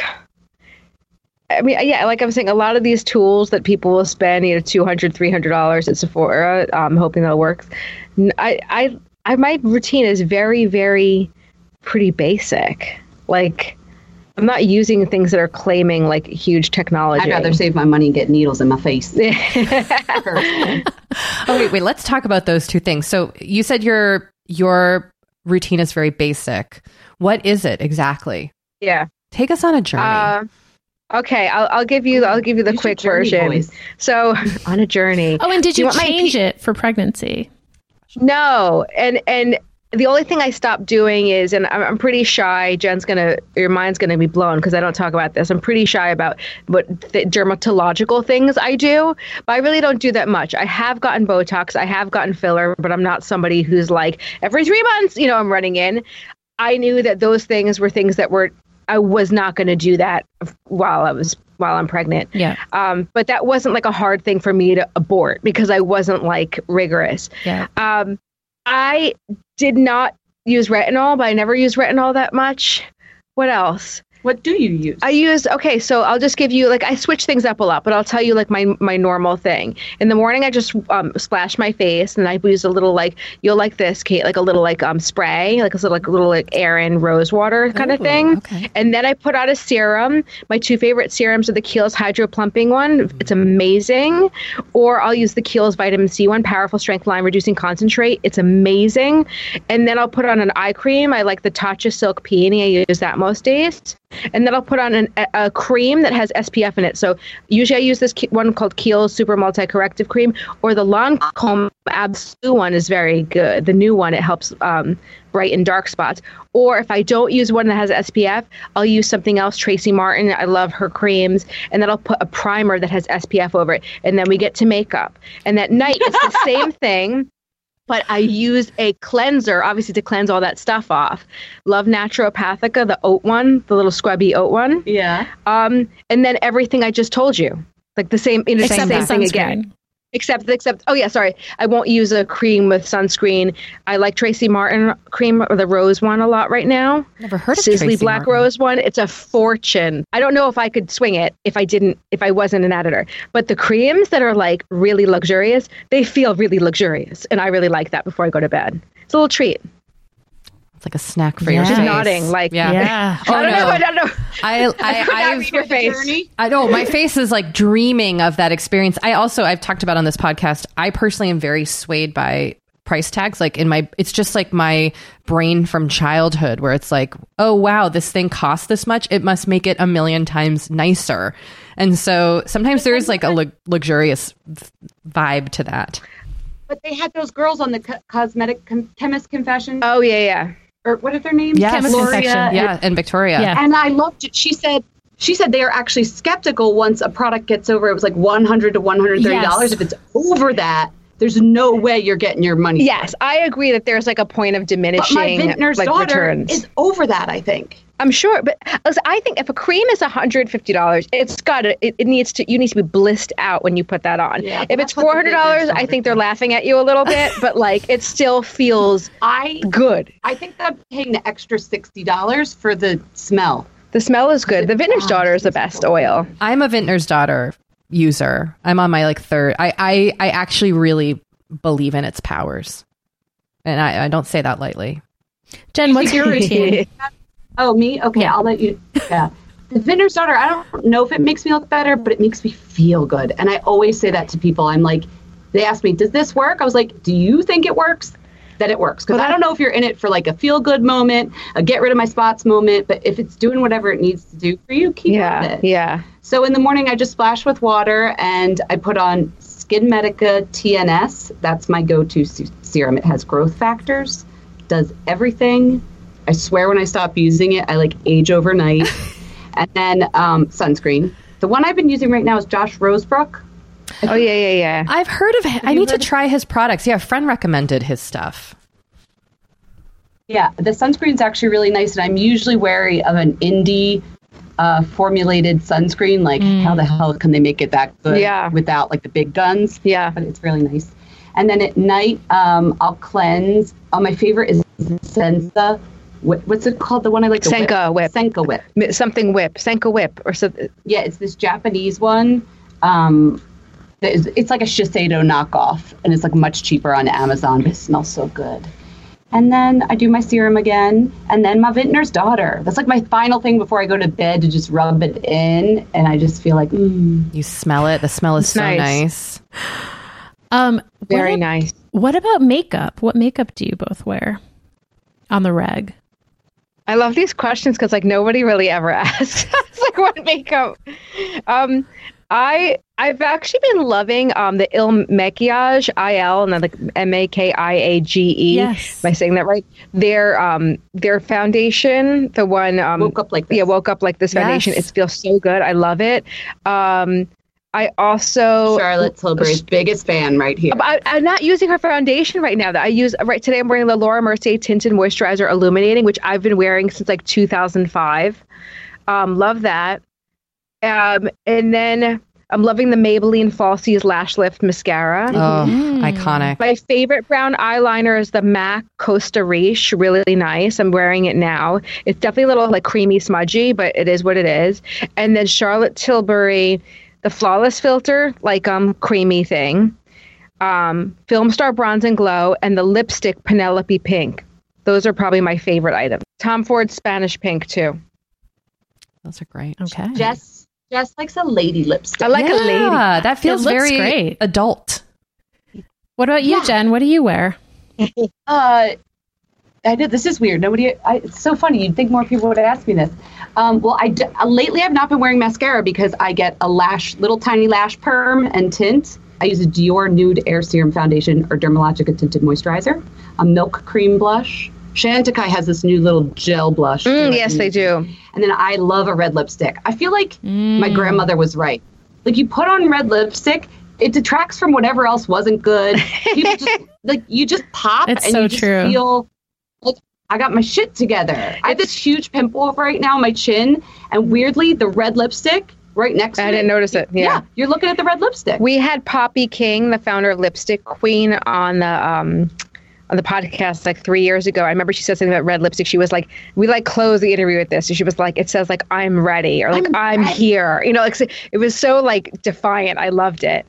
S9: I mean, yeah, like I'm saying, a lot of these tools that people will spend, you know, two hundred dollars, three hundred dollars at Sephora, um, hoping that'll work. I, I, I, my routine is very, very pretty basic. Like, I'm not using things that are claiming like huge technology.
S10: I'd rather save my money and get needles in my face.
S5: Oh, wait, wait, let's talk about those two things. So you said your your routine is very basic. What is it exactly?
S9: Yeah.
S5: Take us on a journey. Uh,
S9: okay, I'll, I'll give you I'll give you the
S10: Use
S9: quick
S10: journey,
S9: version.
S10: Boys.
S9: So on a journey.
S6: Oh, and did you,
S9: you
S6: change it for pregnancy?
S9: No, and and the only thing I stopped doing is, and I'm, I'm pretty shy. Jen's gonna, your mind's gonna be blown because I don't talk about this. I'm pretty shy about what the dermatological things I do, but I really don't do that much. I have gotten Botox, I have gotten filler, but I'm not somebody who's like every three months, you know, I'm running in. I knew that those things were things that were, I was not going to do that while I was while I'm pregnant.
S6: Yeah.
S9: Um, but that wasn't like a hard thing for me to abort because I wasn't like rigorous.
S6: Yeah.
S9: Um, I did not use retinol, but I never used retinol that much. What else?
S10: What do you use?
S9: I use, okay, so I'll just give you, like, I switch things up a lot, but I'll tell you, like, my my normal thing. In the morning, I just um, splash my face, and I use a little, like, you'll like this, Kate, like a little, like, um spray, like a little, like, little, like, Erin rose water kind
S5: Ooh,
S9: of thing.
S5: okay.
S9: And then I put out a serum. My two favorite serums are the Kiehl's Hydro Plumping one. It's amazing. Or I'll use the Kiehl's Vitamin C one, Powerful Strength Line Reducing Concentrate. It's amazing. And then I'll put on an eye cream. I like the Tatcha Silk Peony. I use that most days. And then I'll put on an, a, a cream that has S P F in it. So usually I use this one called Kiehl's Super Multi-Corrective Cream, or the Lancome Absolute one is very good. The new one, it helps um, brighten dark spots. Or if I don't use one that has S P F, I'll use something else. Tracy Martin, I love her creams. And then I'll put a primer that has S P F over it. And then we get to makeup. And at night, it's the same thing. But I use a cleanser, obviously, to cleanse all that stuff off. Love Naturopathica, the oat one, the little scrubby oat one.
S10: Yeah.
S9: Um, and then everything I just told you, like the same, you know,
S6: Except
S9: same
S6: the
S9: thing
S6: sunscreen.
S9: again. Except, except, oh yeah, sorry. I won't use a cream with sunscreen. I like Tracy Martin cream, or the rose one, a lot right now.
S5: Never heard of
S9: Sisley
S5: Tracy
S9: Black
S5: Martin.
S9: Rose one. It's a fortune. I don't know if I could swing it if I didn't, if I wasn't an editor. But the creams that are like really luxurious, they feel really luxurious. And I really like that before I go to bed. It's a little treat.
S5: It's like a snack for
S6: Yeah.
S5: your
S6: She's
S5: face.
S9: nodding, like-
S5: yeah.
S6: Yeah.
S5: Oh,
S9: I don't
S5: no.
S9: know. I don't know.
S5: I, I,
S9: could not
S5: I've,
S9: read your face.
S5: I know my face is like dreaming of that experience. I also, I've talked about on this podcast, I personally am very swayed by price tags. Like in my, it's just like my brain from childhood where it's like, oh wow, this thing costs this much. It must make it a million times nicer. And so sometimes there is like a lu- luxurious vibe to that.
S10: But they had those girls on the co- cosmetic com- chemist confession.
S9: Oh, yeah, yeah.
S10: Or what are their names?
S5: Yes.
S6: Chemist
S10: Gloria
S6: Confession.
S10: and-
S5: Yeah. And Victoria.
S6: Yeah.
S10: And I loved it. She said she said they are actually skeptical once a product gets over, it was like one hundred to one hundred thirty dollars.
S6: Yes.
S10: If it's over that, there's no way you're getting your money.
S9: Yes, I agree that there's like a point of
S10: But
S9: diminishing
S10: my vintner's
S9: like
S10: daughter
S9: returns.
S10: is over that, I think.
S9: I'm sure, but listen, I think if a cream is one hundred fifty dollars, it's got to, it, it needs to, you need to be blissed out when you put that on.
S10: Yeah,
S9: if
S10: but
S9: it's
S10: that's what the
S9: four hundred dollars,
S10: vintner's
S9: I
S10: daughter
S9: think they're
S10: does.
S9: laughing at you a little bit, but like it still feels
S10: I
S9: good.
S10: I think that I'm paying the extra sixty dollars for the smell.
S9: The smell is good. The Vintner's
S10: Oh,
S9: Daughter is the
S10: it's
S9: best
S10: so
S9: oil.
S5: I'm a Vintner's Daughter user. I'm on my like third. I, I, I actually really believe in its powers. And I, I don't say that lightly.
S6: Jen, what's your routine?
S10: Oh, me? Okay, I'll let you. Yeah. The Vintner's Daughter, I don't know if it makes me look better, but it makes me feel good. And I always say that to people. I'm like, they ask me, does this work? I was like, do you think it works? That it works. Because I don't know if you're in it for like a feel good moment, a get rid of my spots moment, but if it's doing whatever it needs to do for you, keep
S9: Yeah,
S10: at it.
S9: yeah.
S10: So in the morning, I just splash with water and I put on Skin Medica T N S. That's my go-to se- serum. It has growth factors, does everything. I swear when I stop using it, I like age overnight. And then um, sunscreen. The one I've been using right now is Josh Rosebrook.
S9: Oh, yeah, yeah, yeah.
S5: I've heard of I need to try his products. Yeah, a friend recommended his stuff.
S10: Yeah, the sunscreen's actually really nice, and I'm usually wary of an indie uh, formulated sunscreen. Like, how the hell can they make it that good
S9: Yeah.
S10: without like the big guns?
S9: Yeah.
S10: But it's really nice. And then at night, um, I'll cleanse. Oh, my favorite is Senza. What, what's it called? The one I like. The
S9: Senka Whip.
S10: Senka Whip.
S9: Mi- Something whip, Senka whip, or something.
S10: Yeah, it's this Japanese one. Um, that is- it's like a Shiseido knockoff, and it's like much cheaper on Amazon, but it smells so good. And then I do my serum again, and then my Vintner's Daughter. That's like my final thing before I go to bed to just rub it in, and I just feel like, mm.
S5: You smell it. The smell is
S9: It's
S5: so
S9: nice.
S5: nice.
S6: Um,
S9: Very
S6: what ab-
S9: nice.
S6: What about makeup? What makeup do you both wear on the reg?
S9: I love these questions because like nobody really ever asks us like what makeup. Um, I I've actually been loving um the Il Makiage I L and then like M A K I A G E.
S6: Yes.
S9: Am I saying that right? Their um their foundation, the one um
S10: Woke Up Like This.
S9: Yeah, woke up like this foundation.
S5: Yes.
S9: It feels so good. I love it. Um, I also
S10: Charlotte Tilbury's biggest fan right here.
S9: I, I'm not using her foundation right now. That I use right today. I'm wearing the Laura Mercier Tinted Moisturizer Illuminating, which I've been wearing since like two thousand five. Um, love that. Um, and then I'm loving the Maybelline Falsies Lash Lift Mascara.
S5: Oh,
S6: Mm.
S5: iconic.
S9: My favorite brown eyeliner is the MAC Costa Riche. Really nice. I'm wearing it now. It's definitely a little like creamy smudgy, but it is what it is. And then Charlotte Tilbury, the Flawless Filter, like um creamy thing. Um, Film Star Bronze and Glow, and the lipstick Penelope Pink. Those are probably my favorite items. Tom Ford Spanish Pink too.
S5: Those are great.
S6: Okay.
S10: Jess Jess likes a lady lipstick.
S9: I like
S5: yeah,
S9: a lady.
S5: that feels
S6: It looks
S5: very
S6: great.
S5: adult.
S6: What about you,
S10: Yeah.
S6: Jen? What do you wear?
S10: Uh, I know this is weird. Nobody. I, it's so funny. You'd think more people would ask me this. Um, well, I d- uh, lately I've not been wearing mascara because I get a lash, little tiny lash perm and tint. I use a Dior Nude Air Serum Foundation or Dermalogica Tinted Moisturizer, a milk cream blush. Chantecaille has this new little gel blush.
S9: Mm, yes, they do.
S10: And then I love a red lipstick. I feel like
S6: Mm.
S10: my grandmother was right. Like you put on red lipstick, it detracts from whatever else wasn't good. People just like you just pop
S6: It's
S10: and
S6: so
S10: you just
S6: true.
S10: feel like I got my shit together. I have this huge pimple right now on my chin, and weirdly the red lipstick right next to
S9: I
S10: it.
S9: didn't notice it. Yeah.
S10: you're looking at the red lipstick.
S9: We had Poppy King, the founder of Lipstick Queen, on the um on the podcast like three years ago. I remember she said something about red lipstick. She was like, we like closed the interview with this. And she was like, it says like, I'm ready, or like, I'm,
S10: I'm ready.
S9: here. You know, like it was so like defiant. I loved it.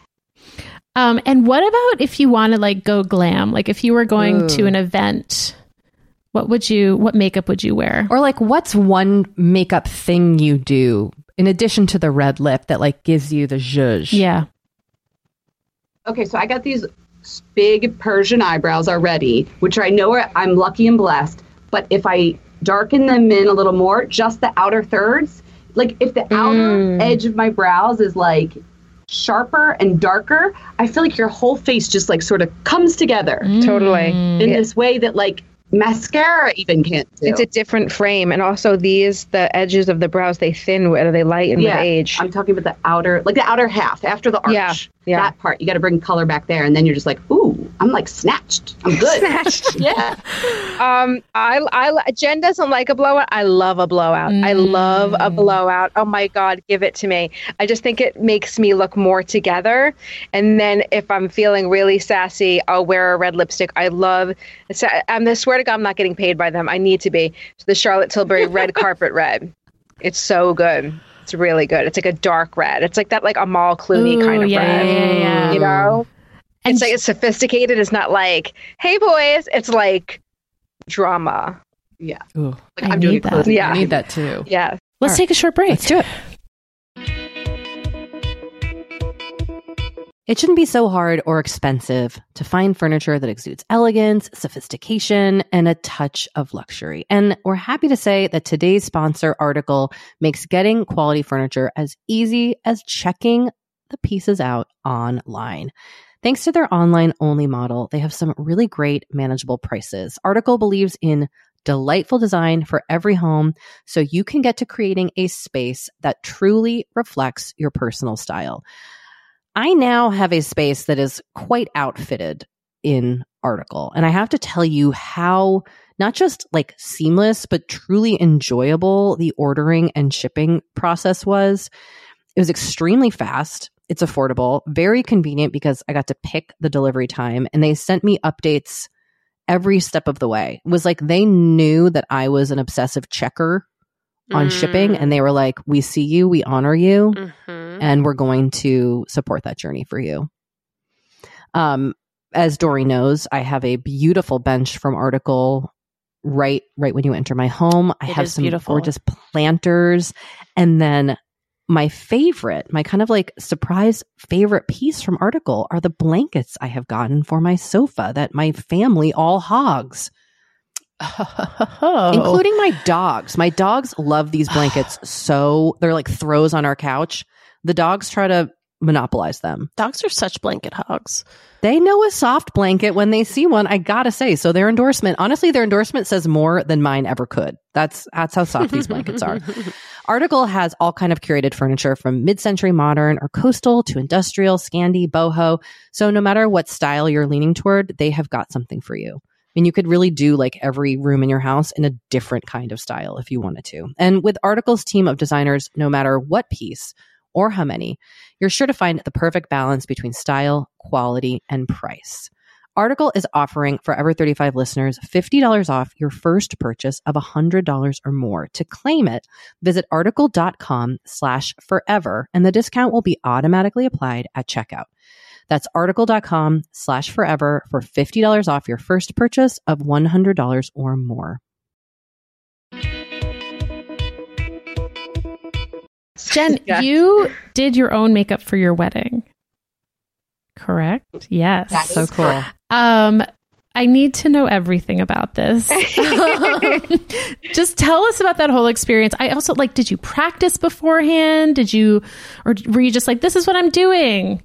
S6: Um, and what about if you want to like go glam? Like if you were going
S5: Ooh.
S6: to an event, what would you, what makeup would you wear?
S5: Or like, what's one makeup thing you do in addition to the red lip that like gives you the zhuzh?
S6: Yeah.
S10: Okay, so I got these big Persian eyebrows already, which I know are, I'm lucky and blessed. But if I darken them in a little more, just the outer thirds, like if the outer edge of my brows is like sharper and darker, I feel like your whole face just like sort of comes together
S9: Totally.
S10: in
S9: Yeah.
S10: this way that like mascara even can't do.
S9: It's a different frame. And also these, the edges of the brows, they thin with, they lighten
S10: yeah,
S9: with age.
S10: I'm talking about the outer, like the outer half after the arch.
S9: Yeah, yeah.
S10: That part, you got to bring color back there, and then you're just like, ooh, I'm like snatched. I'm good.
S9: Snatched.
S10: Yeah.
S9: Um, I, I, Jen doesn't like a blowout. I love a blowout. I love a blowout. Oh my God, give it to me. I just think it makes me look more together. And then if I'm feeling really sassy, I'll wear a red lipstick. I love, I'm I swear to God, I'm not getting paid by them. I need to be. So the Charlotte Tilbury Red Carpet Red. It's so good. It's really good. It's like a dark red. It's like that like Amal Clooney
S6: Ooh,
S9: kind of
S6: yeah,
S9: red.
S6: yeah, yeah.
S9: You know?
S6: And
S9: It's like it's sophisticated. It's not like, hey boys. It's like drama.
S10: Yeah.
S5: Ooh,
S10: Like
S6: I
S10: I'm doing
S6: need
S10: a
S6: that.
S10: close.
S9: Yeah.
S5: I need that too.
S9: Yeah.
S6: Let's
S5: All
S6: take a short break.
S5: Let's do it. It shouldn't be so hard or expensive to find furniture that exudes elegance, sophistication, and a touch of luxury. And we're happy to say that today's sponsor article makes getting quality furniture as easy as checking the pieces out online. Thanks to their online-only model, they have some really great manageable prices. Article believes in delightful design for every home, so you can get to creating a space that truly reflects your personal style. I now have a space that is quite outfitted in Article, and I have to tell you how not just like seamless, but truly enjoyable the ordering and shipping process was. It was extremely fast. It's affordable, very convenient because I got to pick the delivery time, and they sent me updates every step of the way. It was like they knew that I was an obsessive checker on
S8: Mm.
S5: shipping, and they were like, we see you, we honor you,
S8: Mhm.
S5: and we're going to support that journey for you. Um, as Dory knows, I have a beautiful bench from Article right right when you enter my home. I
S8: It
S5: have
S8: is
S5: some
S8: beautiful.
S5: gorgeous planters, and then my favorite, my kind of like surprise favorite piece from Article are the blankets I have gotten for my sofa that my family all hogs.
S6: Oh.
S5: Including my dogs. My dogs love these blankets so they're like throws on our couch. The dogs try to monopolize them.
S8: Dogs are such blanket hogs.
S5: They know a soft blanket when they see one, I gotta say. So their endorsement, honestly, their endorsement says more than mine ever could. That's that's how soft these blankets are. Article has all kind of curated furniture from mid-century modern or coastal to industrial, Scandi, boho. So no matter what style you're leaning toward, they have got something for you. mean, you could really do like every room in your house in a different kind of style if you wanted to. And with Article's team of designers, no matter what piece or how many, you're sure to find the perfect balance between style, quality, and price. Article is offering Forever thirty-five listeners fifty dollars off your first purchase of one hundred dollars or more. To claim it, visit article.com slash forever, and the discount will be automatically applied at checkout. That's article.com slash forever for fifty dollars off your first purchase of one hundred dollars or more.
S6: Jen,
S9: Yes.
S6: you did your own makeup for your wedding, correct? Yes.
S10: That
S5: So
S10: is
S5: cool.
S10: correct.
S6: Um, I need to know everything about this. Just tell us about that whole experience. I also like, did you practice beforehand? Did you, or were you just like, this is what I'm doing?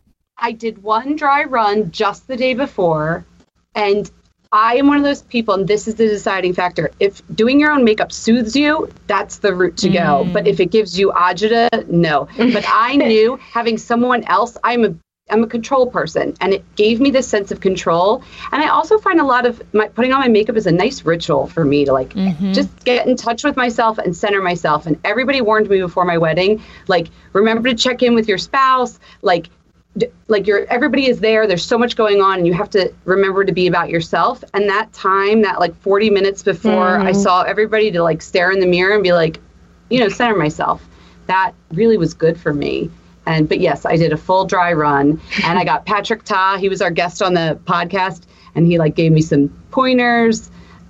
S10: I did one dry run just the day before, and I am one of those people, and this is the deciding factor. If doing your own makeup soothes you, that's the route to go.
S6: Mm.
S10: But if it gives you agita, no. But I knew having someone else, I'm a I'm a control person, and it gave me this sense of control. And I also find a lot of my putting on my makeup is a nice ritual for me to like
S6: Mm-hmm.
S10: just get in touch with myself and center myself. And everybody warned me before my wedding, like, remember to check in with your spouse, like, d- like you're everybody is there. There's so much going on, and you have to remember to be about yourself. And that time, that like forty minutes before I saw everybody, to like stare in the mirror and be like, you know, center myself. That really was good for me. And but yes, I did a full dry run, and I got Patrick Ta. He was our guest on the podcast, and he like gave me some pointers.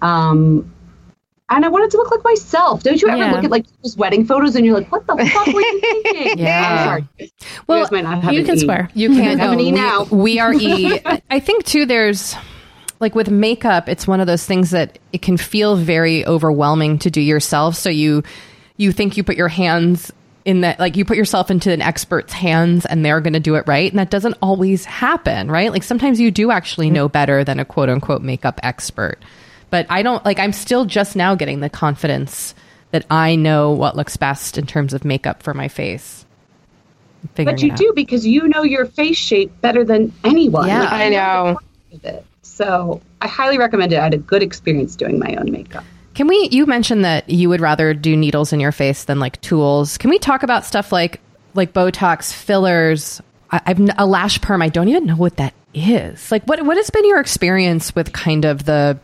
S10: Um, and I wanted to look like myself. Don't you ever
S6: Yeah.
S10: look at like those wedding photos and you're like, what the fuck were you thinking?
S5: Yeah.
S10: I'm sorry.
S5: Well,
S10: You guys might not have
S6: You
S10: an
S6: can
S10: E.
S6: swear.
S5: You can't
S10: Have
S5: go.
S10: an E
S5: We-
S10: now.
S5: We are E. I think too, there's like with makeup, it's one of those things that it can feel very overwhelming to do yourself. So you, you think you put your hands in that, like you put yourself into an expert's hands and they're going to do it right. And that doesn't always happen, right? Like sometimes you do actually know better than a quote unquote makeup expert. But I don't like, I'm still just now getting the confidence that I know what looks best in terms of makeup for my face. I'm figuring
S10: But you
S5: it out.
S10: do, because you know your face shape better than anyone.
S5: Yeah,
S10: Like,
S9: I know.
S10: the point of it. So I highly recommend it. I had a good experience doing my own makeup.
S5: Can we, you mentioned that you would rather do needles in your face than like tools. Can we talk about stuff like, like Botox, fillers, I, I've n- a lash perm? I don't even know what that is. Like what, what has been your experience with kind of the,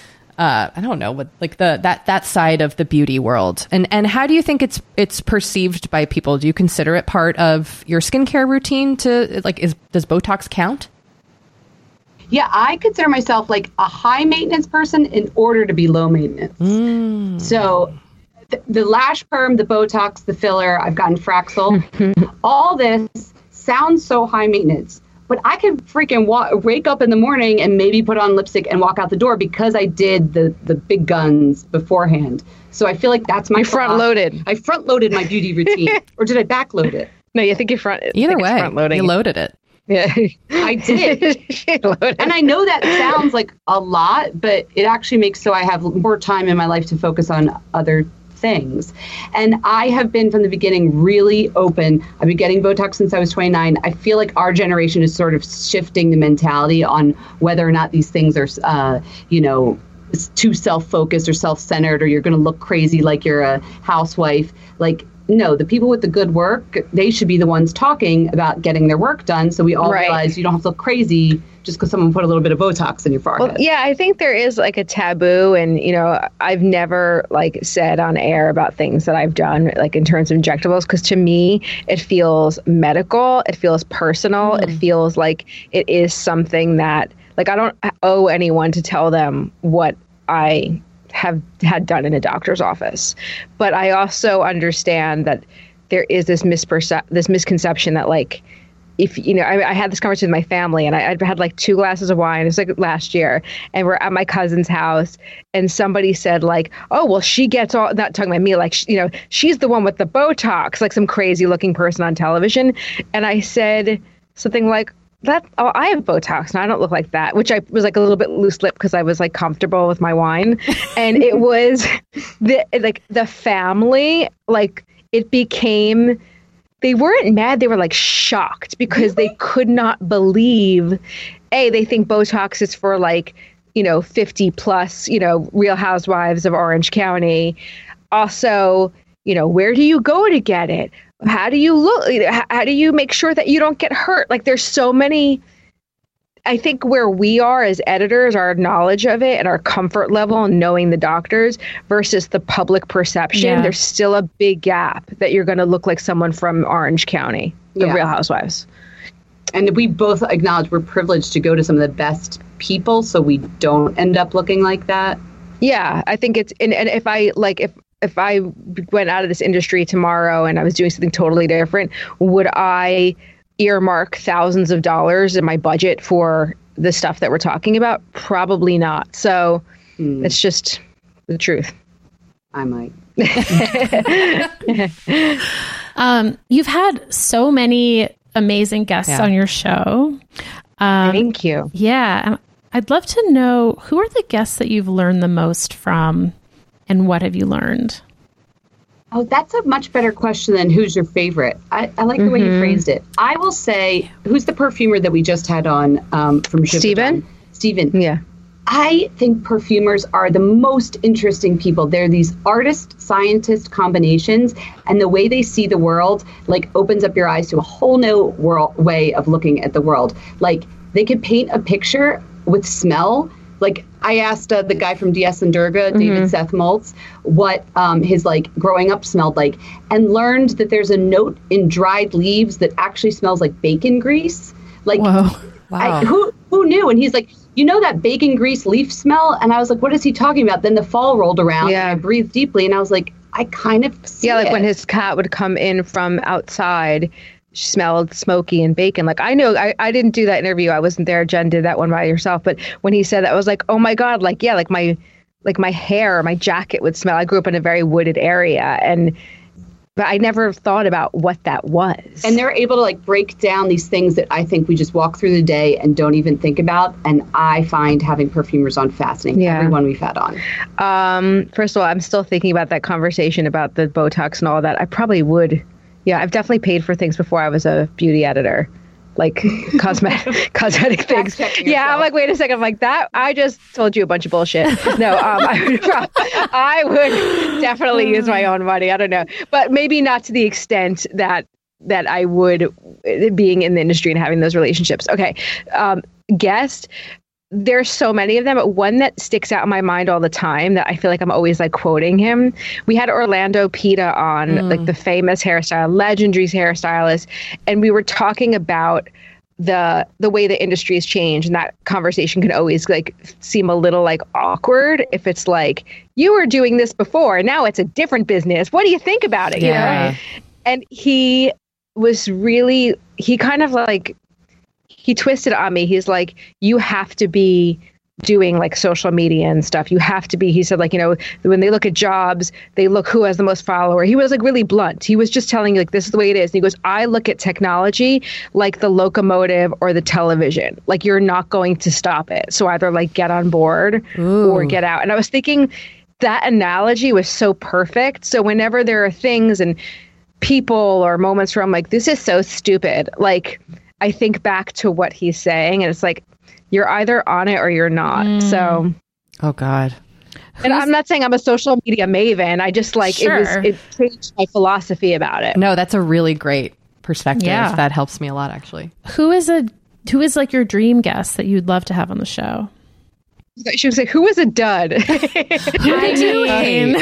S5: uh, I don't know, what like the, that, that side of the beauty world? And, and how do you think it's, it's perceived by people? Do you consider it part of your skincare routine to like, is, does Botox count?
S10: Yeah, I consider myself like a high maintenance person in order to be low maintenance. So th- the lash perm, the Botox, the filler, I've gotten Fraxel, all this sounds so high maintenance. But I could freaking wa- wake up in the morning and maybe put on lipstick and walk out the door because I did the, the big guns beforehand. So I feel like that's my
S9: You front
S10: flaw.
S9: loaded.
S10: I front loaded my beauty routine. Or did I back load it?
S9: No, you think you front. I
S5: Either
S9: think it's
S5: way,
S9: front loading.
S5: you loaded it.
S9: Yeah,
S10: I did.
S9: She loaded.
S10: And I know that sounds like a lot, but it actually makes so I have more time in my life to focus on other things. And I have been from the beginning really open. I've been getting Botox since I was twenty-nine. I feel like our generation is sort of shifting the mentality on whether or not these things are, uh, you know, too self-focused or self-centered, or you're going to look crazy like you're a housewife. Like, no, the people with the good work, they should be the ones talking about getting their work done. So we all
S9: Right.
S10: realize you don't have to look crazy just because someone put a little bit of Botox in your forehead.
S9: Well, yeah, I think there is like a taboo, and you know, I've never like said on air about things that I've done, like in terms of injectables, because to me, it feels medical, it feels personal, it feels like it is something that, like, I don't owe anyone to tell them what I have had done in a doctor's office. But I also understand that there is this misperce- this misconception that, like, if, you know, I, I had this conversation with my family, and I, I'd had like two glasses of wine. It was like last year, and we're at my cousin's house, and somebody said like, "Oh, well, she gets all," not talking about me, like, you know, she's the one with the Botox, like some crazy looking person on television. And I said something like, that, oh, I have Botox and I don't look like that, which I was like a little bit loose lip because I was like comfortable with my wine. And it was the, like the family, like it became, they weren't mad. They were like shocked because they could not believe, A, they think Botox is for like you know, fifty plus, you know, Real Housewives of Orange County. Also, you know, where do you go to get it? How do you look? How do you make sure that you don't get hurt? Like, there's so many. I think where we are as editors, our knowledge of it and our comfort level and knowing the doctors versus the public perception, yeah. there's still a big gap that you're going to look like someone from Orange County, the yeah. Real Housewives.
S10: And we both acknowledge we're privileged to go to some of the best people, so we don't end up looking like that.
S9: Yeah, I think it's, and, and if I like, if, if I went out of this industry tomorrow and I was doing something totally different, would I earmark thousands of dollars in my budget for the stuff that we're talking about? Probably not. So mm. it's just the truth.
S10: I might.
S6: um, you've had so many amazing guests yeah. on your show. Um,
S9: Thank you.
S6: Yeah. And I'd love to know, who are the guests that you've learned the most from, and what have you learned?
S10: Oh, that's a much better question than who's your favorite. I, I like the mm-hmm. way you phrased it. I will say, who's the perfumer that we just had on um, from
S9: Stephen?
S10: Stephen.
S9: Yeah.
S10: I think perfumers are the most interesting people. They're these artist-scientist combinations, and the way they see the world, like, opens up your eyes to a whole new world, way of looking at the world. Like, they could paint a picture with smell. Like, I asked uh, the guy from D S and Durga, mm-hmm. David Seth Maltz, what um, his, like, growing up smelled like, and learned that there's a note in dried leaves that actually smells like bacon grease. Like,
S6: Whoa.
S10: Wow. I, who who knew? And he's like, you know that bacon grease leaf smell? And I was like, what is he talking about? Then the fall rolled around, yeah. and I breathed deeply, and I was like, I kind of see
S9: Yeah, like
S10: it.
S9: when his cat would come in from outside, smelled smoky and bacon. Like, I know, I, I didn't do that interview. I wasn't there. Jen did that one by herself. But when he said that, I was like, oh my God, like, yeah, like my, like my hair, my jacket would smell. I grew up in a very wooded area, and, but I never thought about what that was.
S10: And they're able to, like, break down these things that I think we just walk through the day and don't even think about. And I find having perfumers on fascinating. Yeah. Everyone we've had on.
S9: Um, first of all, I'm still thinking about that conversation about the Botox and all that. I probably would. Yeah, I've definitely paid for things before I was a beauty editor, like cosmetic cosmetic things. Yeah, I'm like, wait a second, I'm like, that, I just told you a bunch of bullshit. No, um, I would, I would definitely use my own money. I don't know, but maybe not to the extent that that I would, being in the industry and having those relationships. Okay, um, guest. There's so many of them, but one that sticks out in my mind all the time that I feel like I'm always like quoting him. We had Orlando Pita on, mm. like the famous hairstyle, legendary hairstylist, and we were talking about the the way the industry has changed, and that conversation can always like seem a little like awkward if it's like, you were doing this before, and now it's a different business. What do you think about it?
S6: Yeah.
S9: You know? And he was really, he kind of like, he twisted on me. He's like, you have to be doing like social media and stuff. You have to be, he said, like, you know, when they look at jobs, they look who has the most follower. He was like really blunt. He was just telling you, like, this is the way it is. And he goes, I look at technology like the locomotive or the television. Like, you're not going to stop it. So either like get on board Ooh. Or get out. And I was thinking that analogy was so perfect. So whenever there are things and people or moments where I'm like, this is so stupid, like, I think back to what he's saying, and it's like, you're either on it or you're not. Mm. So,
S5: oh God.
S9: And Who's, I'm not saying I'm a social media maven. I just like, sure. it was, it changed my philosophy about it.
S5: No, that's a really great perspective.
S6: Yeah.
S5: That helps me a lot, actually.
S6: Who is a, who is like your dream guest that you'd love to have on the show?
S9: She was like, who is a dud?
S6: I mean,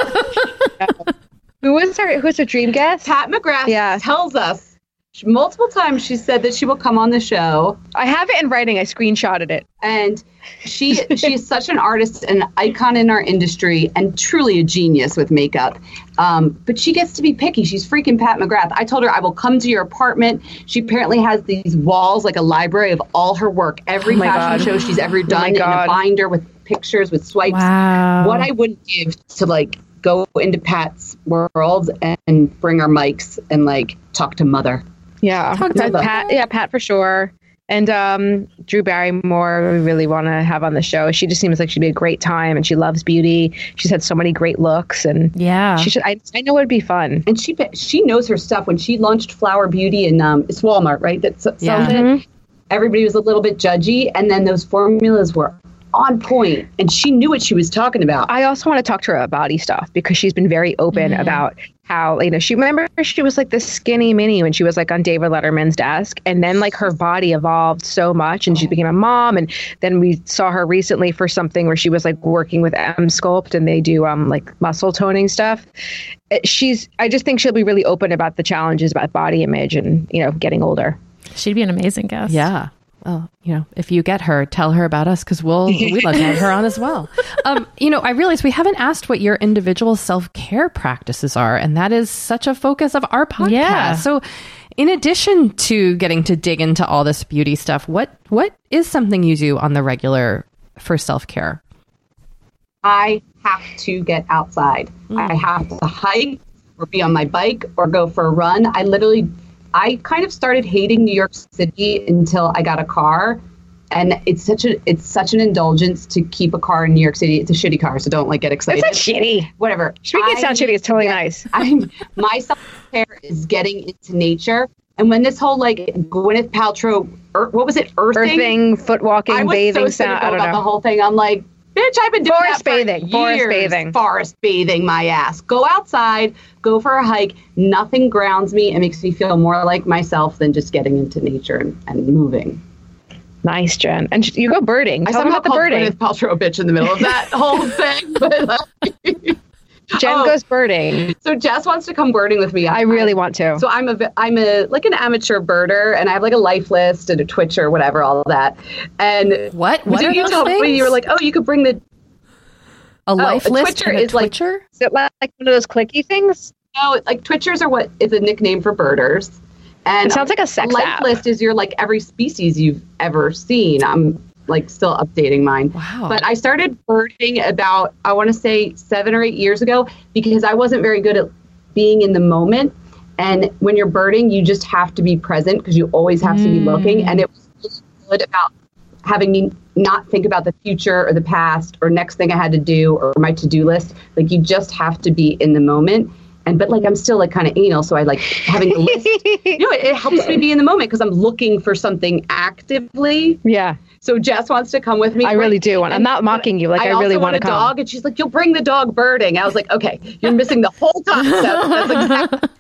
S9: who was her, who's her dream guest?
S10: Pat McGrath
S9: yeah.
S10: tells us multiple times she said that she will come on the show.
S9: I have it in writing. I screenshotted it.
S10: And she she is such an artist, an icon in our industry, and truly a genius with makeup. Um, but she gets to be picky. She's freaking Pat McGrath. I told her I will come to your apartment. She apparently has these walls, like a library of all her work. Every
S9: oh
S10: fashion
S9: God.
S10: show she's ever done
S9: oh
S10: in a binder with pictures, with swipes.
S6: Wow.
S10: What I wouldn't give to like go into Pat's world and bring our mics and like talk to Mother.
S9: Yeah, Pat, Pat, yeah, Pat for sure. And um, Drew Barrymore, we really want to have on the show. She just seems like she'd be a great time, and she loves beauty. She's had so many great looks, and
S6: yeah,
S9: she should. I, I know it'd be fun.
S10: And she she knows her stuff. When she launched Flower Beauty, and um, it's Walmart, right? That sells
S6: yeah.
S10: it.
S6: Mm-hmm.
S10: Everybody was a little bit judgy, and then those formulas were on point, and she knew what she was talking about.
S9: I also want to talk to her about body stuff because she's been very open mm-hmm. about how, you know, she remember she was like this skinny mini when she was like on David Letterman's desk, and then like her body evolved so much and she became a mom, and then we saw her recently for something where she was like working with M Sculpt and they do um like muscle toning stuff. She's I just think she'll be really open about the challenges about body image and, you know, getting older.
S6: She'd be an amazing guest.
S5: Yeah. Well, you know, if you get her, tell her about us because we'll we'd love to have her on as well. Um, you know, I realize we haven't asked what your individual self-care practices are, and that is such a focus of our podcast.
S6: Yeah.
S5: So, in addition to getting to dig into all this beauty stuff, what what is something you do on the regular for self-care?
S10: I have to get outside. Mm. I have to hike or be on my bike or go for a run. I literally. I kind of started hating New York City until I got a car, and it's such a it's such an indulgence to keep a car in New York City. It's a shitty car, so don't like get excited.
S9: It's not shitty.
S10: Whatever.
S9: Making it sound shitty is totally get, nice.
S10: I'm, my self-care is getting into nature, and when this whole like Gwyneth Paltrow, er, what was it, earthing,
S9: earthing, foot walking,
S10: I was
S9: bathing,
S10: so
S9: sound. I don't
S10: about
S9: know
S10: the whole thing. I'm like. Bitch, I've been doing
S9: forest
S10: that for
S9: bathing,
S10: years.
S9: forest bathing,
S10: forest bathing my ass. Go outside, go for a hike. Nothing grounds me and makes me feel more like myself than just getting into nature and, and moving.
S9: Nice, Jen. And you go birding.
S10: I
S9: Tell
S10: somehow
S9: about the
S10: called
S9: birding.
S10: Gwyneth Paltrow a bitch in the middle of that whole thing. But, uh,
S9: Jen
S10: oh,
S9: goes birding.
S10: So Jess wants to come birding with me.
S9: I, I really want to.
S10: So I'm a I'm a like an amateur birder, and I have like a life list and a Twitcher, whatever, all of that. And
S5: what? What
S10: did
S5: are
S10: you
S5: those
S10: tell
S5: things?
S10: me? You were like, oh, you could bring the.
S5: A life
S10: oh, a
S5: list
S10: Twitcher
S5: and a
S10: is
S5: Twitcher?
S10: Like,
S9: is it like one of those clicky things?
S10: No, like Twitchers are what is a nickname for birders. And
S9: it sounds like a sex
S10: a life
S9: app.
S10: list is your like every species you've ever seen. I'm like still updating mine.
S5: Wow.
S10: But I started birding about, I want to say seven or eight years ago because I wasn't very good at being in the moment. And when you're birding, you just have to be present because you always have mm. to be looking. And it was really good about having me not think about the future or the past or next thing I had to do or my to-do list. Like you just have to be in the moment. And but like I'm still like kind of anal, so I like having the list. You know, it, it helps me be in the moment because I'm looking for something actively.
S9: Yeah.
S10: So Jess wants to come with me.
S9: I really do want. I'm not mocking you. Like I,
S10: I
S9: really
S10: also
S9: want
S10: want
S9: to
S10: a
S9: come.
S10: dog, and she's like, "You'll bring the dog birding." I was like, "Okay, you're missing the whole concept." That's exactly.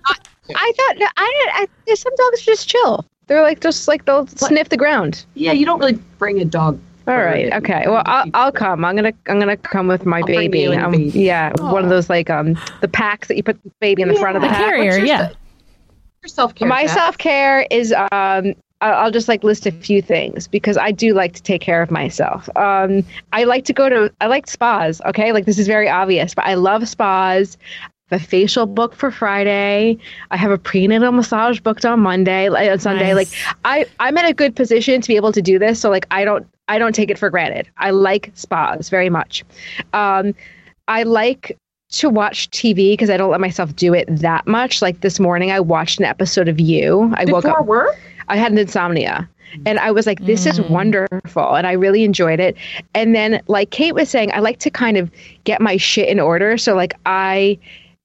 S9: I thought I, I some dogs just chill. They're like just like they'll what? sniff the ground.
S10: Yeah, you don't really bring a dog.
S9: All right. Okay. Well, I'll, I'll come. I'm gonna I'm gonna come with my
S10: I'll
S9: baby. Um,
S10: baby.
S9: Yeah, Aww. One of those like um the packs that you put the baby in the
S6: yeah,
S9: front of the pack.
S6: carrier.
S10: Your,
S6: yeah.
S10: Your self care.
S9: My self care is um. I'll just like list a few things because I do like to take care of myself. Um, I like to go to, I like spas. Okay. Like this is very obvious, but I love spas. I have a facial booked for Friday. I have a prenatal massage booked on Monday, like on Sunday.
S6: Nice.
S9: Like I, I'm in a good position to be able to do this. So like, I don't, I don't take it for granted. I like spas very much. Um, I like to watch T V because I don't let myself do it that much. Like this morning, I watched an episode of You. I
S10: Before
S9: woke up.
S10: work?
S9: I had an insomnia and I was like, this
S6: mm.
S9: is wonderful. And I really enjoyed it. And then like Kate was saying, I like to kind of get my shit in order. So like I,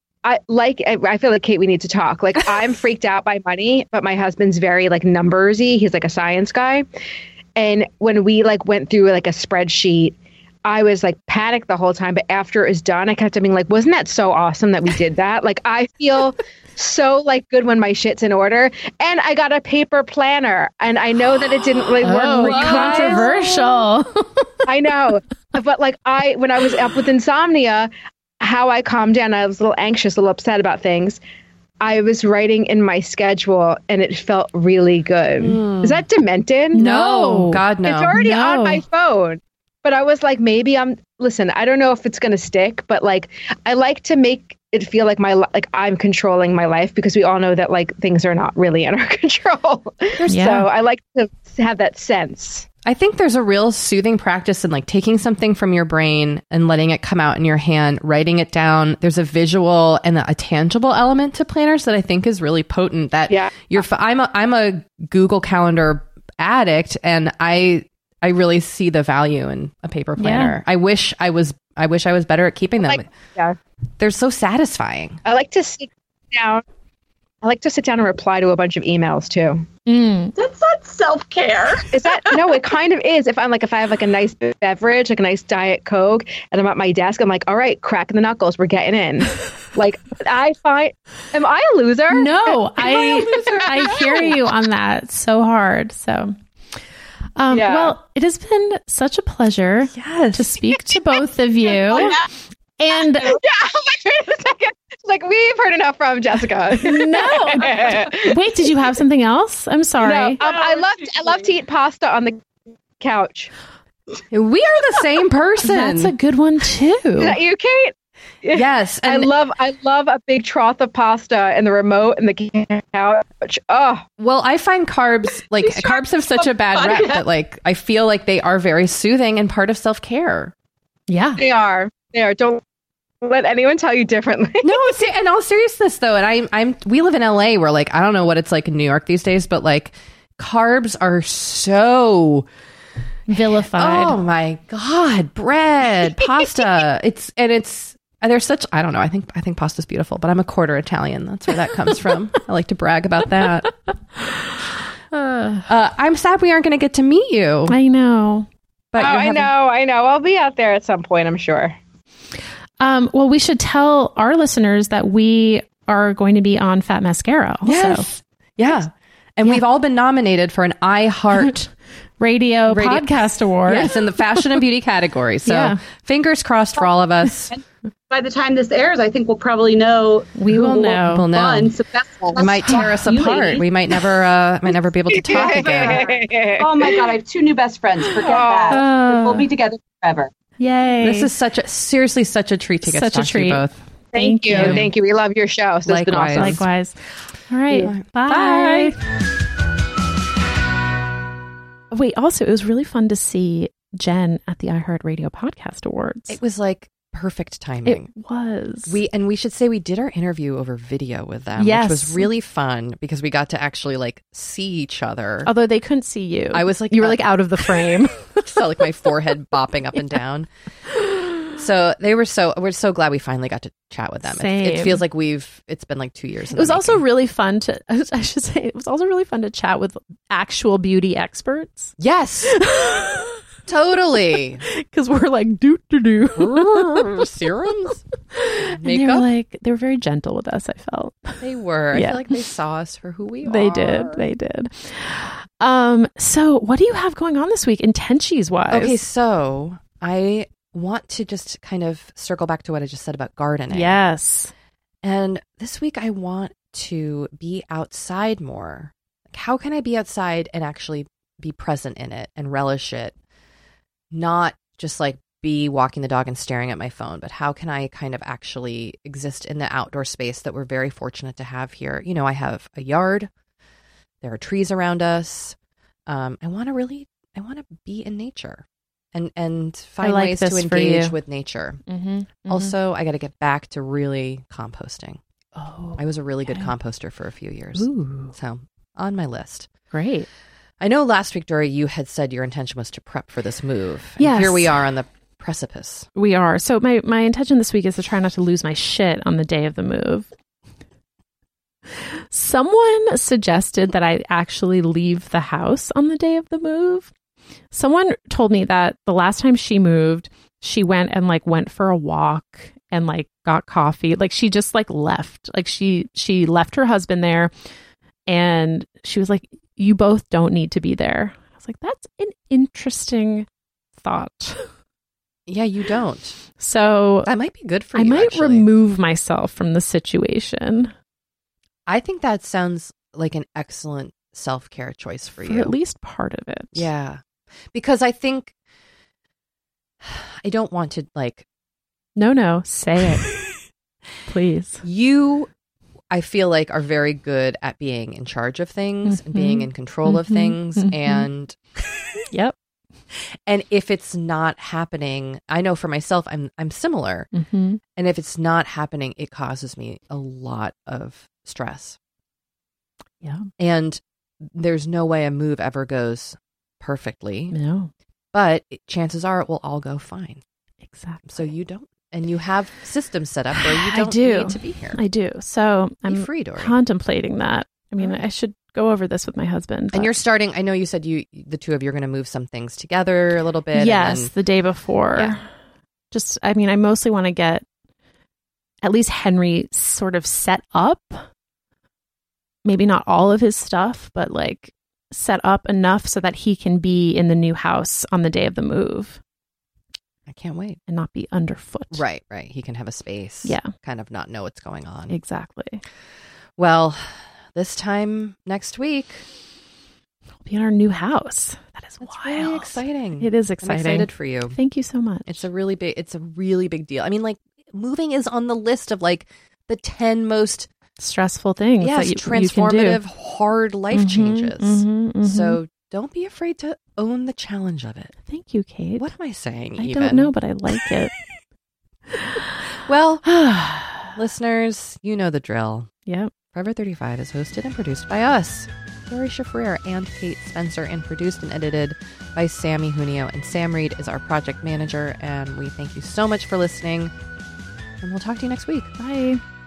S9: I like, I feel like Kate, we need to talk. Like I'm freaked out by money, but my husband's very like numbersy. He's like a science guy. And when we like went through like a spreadsheet, I was like panicked the whole time. But after it was done, I kept being like, wasn't that so awesome that we did that? Like I feel so like good when my shit's in order. And I got a paper planner, and I know that it didn't really work
S6: oh,
S9: for you guys.
S6: Controversial.
S9: I know, but like I, when I was up with insomnia, how I calmed down, I was a little anxious, a little upset about things. I was writing in my schedule, and it felt really good. Mm. Is that demented?
S6: No,
S5: God no.
S9: It's already
S6: no.
S9: on my phone. But I was like, maybe I'm. Listen, I don't know if it's gonna stick, but like, I like to make it feel like my like I'm controlling my life because we all know that like things are not really in our control.
S6: Yeah.
S9: So I like to have that sense.
S5: I think there's a real soothing practice in like taking something from your brain and letting it come out in your hand, writing it down. There's a visual and a tangible element to planners that I think is really potent. That
S9: yeah.
S5: you're. I'm a I'm a Google Calendar addict, and I I really see the value in a paper planner.
S6: Yeah.
S5: I wish I was. I wish I was better at keeping them.
S9: Like, yeah.
S5: They're so satisfying.
S9: I like to sit down. I like to sit down and reply to a bunch of emails too.
S6: Mm.
S10: That's not self-care.
S9: Is that no? It kind of is. If I'm like, if I have like a nice beverage, like a nice Diet Coke, and I'm at my desk, I'm like, all right, cracking the knuckles, we're getting in. Like, I find, am I a loser?
S6: No, I
S9: I, a loser?
S6: I hear you on that so hard. So, um,
S9: Yeah.
S6: well, it has been such a pleasure
S5: Yes.
S6: to speak to both of you. And
S9: Yeah, wait a second. Like, we've heard enough from Jessica.
S6: no, wait, did you have something else? I'm sorry.
S9: No, um, I love I love to eat pasta on the couch.
S5: We are the same person.
S6: That's a good one too.
S9: Is that you, Kate?
S5: Yes.
S9: I
S5: And
S9: love I love a big trough of pasta and the remote and the couch. Oh,
S5: well, I find carbs, like carbs have such a bad rep that like, I feel like they are very soothing and part of self-care.
S6: Yeah.
S9: they are. They are. Don't let anyone tell you differently.
S5: No, se- in all seriousness though, and I'm, I'm, we live in L A where like, I don't know what it's like in New York these days, but like carbs are so
S6: Vilified.
S5: Oh my God, bread, pasta. It's, and it's, and there's such, I don't know. I think, I think pasta's beautiful, but I'm a quarter Italian. That's where that comes from. I like to brag about that. Uh, I'm sad we aren't going to get to meet you.
S6: I know.
S5: But
S9: Oh,
S5: you're
S9: I
S5: having-
S9: know, I know. I'll be out there at some point, I'm sure.
S6: Um, well, we should tell our listeners that we are going to be on Fat Mascara also.
S5: Yes. Yeah. And
S6: Yeah.
S5: we've all been nominated for an iHeart
S6: Radio,
S5: Radio-
S6: Podcast Award.
S5: Yes, in the fashion and beauty category. So
S6: Yeah.
S5: fingers crossed for all of us.
S10: By the time this airs, I think we'll probably know.
S6: We
S10: who
S6: will know.
S5: We'll know.
S10: won successful.
S5: It might tear us
S10: You
S5: apart.
S10: ladies.
S5: We might never, uh, might never be able to talk again.
S10: Oh my God, I have two new best friends. Forget
S6: Oh.
S10: that. We'll be together forever.
S6: Yay.
S5: This is such a, seriously such a treat to get
S6: Such
S5: to
S6: a
S5: talk to you
S6: treat.
S5: both.
S9: Thank you.
S6: you.
S9: Thank you. We love your show. So it's been
S5: Likewise.
S9: awesome.
S6: Likewise. All right.
S5: Yeah.
S6: Bye. Wait, also, it was really fun to see Jen at the iHeartRadio Podcast Awards.
S5: It was like perfect
S6: It
S5: timing.
S6: was.
S5: We and we should say we did our interview over video with them,
S6: Yes.
S5: which was really fun because we got to actually like see each other.
S6: Although they couldn't see you.
S5: I was like,
S6: you were
S5: uh,
S6: like out of the frame.
S5: Felt like my forehead bopping up and down. So they were so we're so glad we finally got to chat with them. It, it
S6: Same.
S5: feels like we've it's been like two years. in
S6: It was
S5: the
S6: also
S5: making.
S6: really fun to, I should say, it was also really fun to chat with actual beauty experts.
S5: yes, totally.
S6: Because we're like, doo doo doo.
S5: Serums,
S6: And they were
S5: makeup.
S6: like, they were very gentle with us, I felt.
S5: They were. I
S6: Yeah.
S5: feel like they saw us for who we are.
S6: They did. They did. Um, so what do you have going on this week, intensies wise?
S5: Okay, so I want to just kind of circle back to what I just said about gardening.
S6: Yes.
S5: And this week I want to be outside more. Like, how can I be outside and actually be present in it and relish it? Not just like be walking the dog and staring at my phone, but how can I kind of actually exist in the outdoor space that we're very fortunate to have here? You know, I have a yard. There are trees around us. Um, I want to really, I want to be in nature and, and find
S6: like
S5: ways to
S6: this for
S5: engage
S6: you.
S5: with nature.
S6: Mm-hmm.
S5: Also, I got to get back to really composting.
S6: oh,
S5: I was a really good
S6: okay.
S5: composter for a few years.
S6: Ooh,
S5: So on my list.
S6: great.
S5: I know last week, Dory, you had said your intention was to prep for this move. And
S6: Yes.
S5: here we are on the precipice.
S6: We are. So my, my intention this week is to try not to lose my shit on the day of the move. Someone suggested that I actually leave the house on the day of the move. Someone told me that the last time she moved, she went and like went for a walk and like got coffee. Like she just like left. Like she she left her husband there and she was like, you both don't need to be there. I was like, that's an interesting thought.
S5: Yeah, you don't.
S6: So
S5: That might be good for
S6: I
S5: you.
S6: might
S5: actually.
S6: remove myself from the situation
S5: I think that sounds like an excellent self-care choice for,
S6: for
S5: you.
S6: at least part of it.
S5: Yeah. Because I think I don't want to like
S6: No, no, say it. Please.
S5: you I feel like are very good at being in charge of things and being
S6: Mhm.
S5: in control of
S6: Mhm.
S5: things
S6: Mhm.
S5: and
S6: Yep.
S5: and if it's not happening, I know for myself I'm I'm similar.
S6: Mm-hmm.
S5: And if it's not happening, it causes me a lot of stress.
S6: Yeah.
S5: And there's no way a move ever goes perfectly,
S6: No,
S5: but it, chances are it will all go fine.
S6: exactly.
S5: So you don't And you have systems set up where you don't
S6: I do.
S5: need to be here.
S6: I do. So
S5: Be
S6: I'm
S5: free, Dory.
S6: contemplating that. I mean,
S5: Right.
S6: I should go over this with my husband.
S5: And
S6: but-
S5: you're starting, I know you said you, the two of you are going to move some things together a little bit.
S6: Yes,
S5: and then,
S6: the day before.
S5: Yeah.
S6: Just, I mean, I mostly want to get at least Henry sort of set up. Maybe not all of his stuff, but like set up enough so that he can be in the new house on the day of the move
S5: I can't wait.
S6: and not be underfoot.
S5: Right, right. He can have a space.
S6: Yeah.
S5: Kind of not know what's going on.
S6: Exactly.
S5: Well, this time next week,
S6: We'll be in our new house. That is
S5: it's
S6: wild.
S5: really exciting.
S6: It is
S5: I'm
S6: exciting.
S5: excited for you.
S6: Thank you so much.
S5: It's a really big, it's a really big deal. I mean, like, moving is on the list of like the ten most
S6: stressful things
S5: yes,
S6: that you,
S5: transformative,
S6: you can do.
S5: hard life
S6: Mhm,
S5: changes.
S6: mhm, mhm.
S5: So don't be afraid to own the challenge of it.
S6: Thank you, Kate.
S5: What am I saying?
S6: I
S5: even?
S6: don't know, but I like it.
S5: Well, listeners, you know the drill.
S6: Yep.
S5: Forever thirty-five is hosted and produced by us, Dory Shafrir and Kate Spencer, and produced and edited by Sammy Junio. And Sam Reed is our project manager. And we thank you so much for listening. And we'll talk to you next week.
S6: Bye.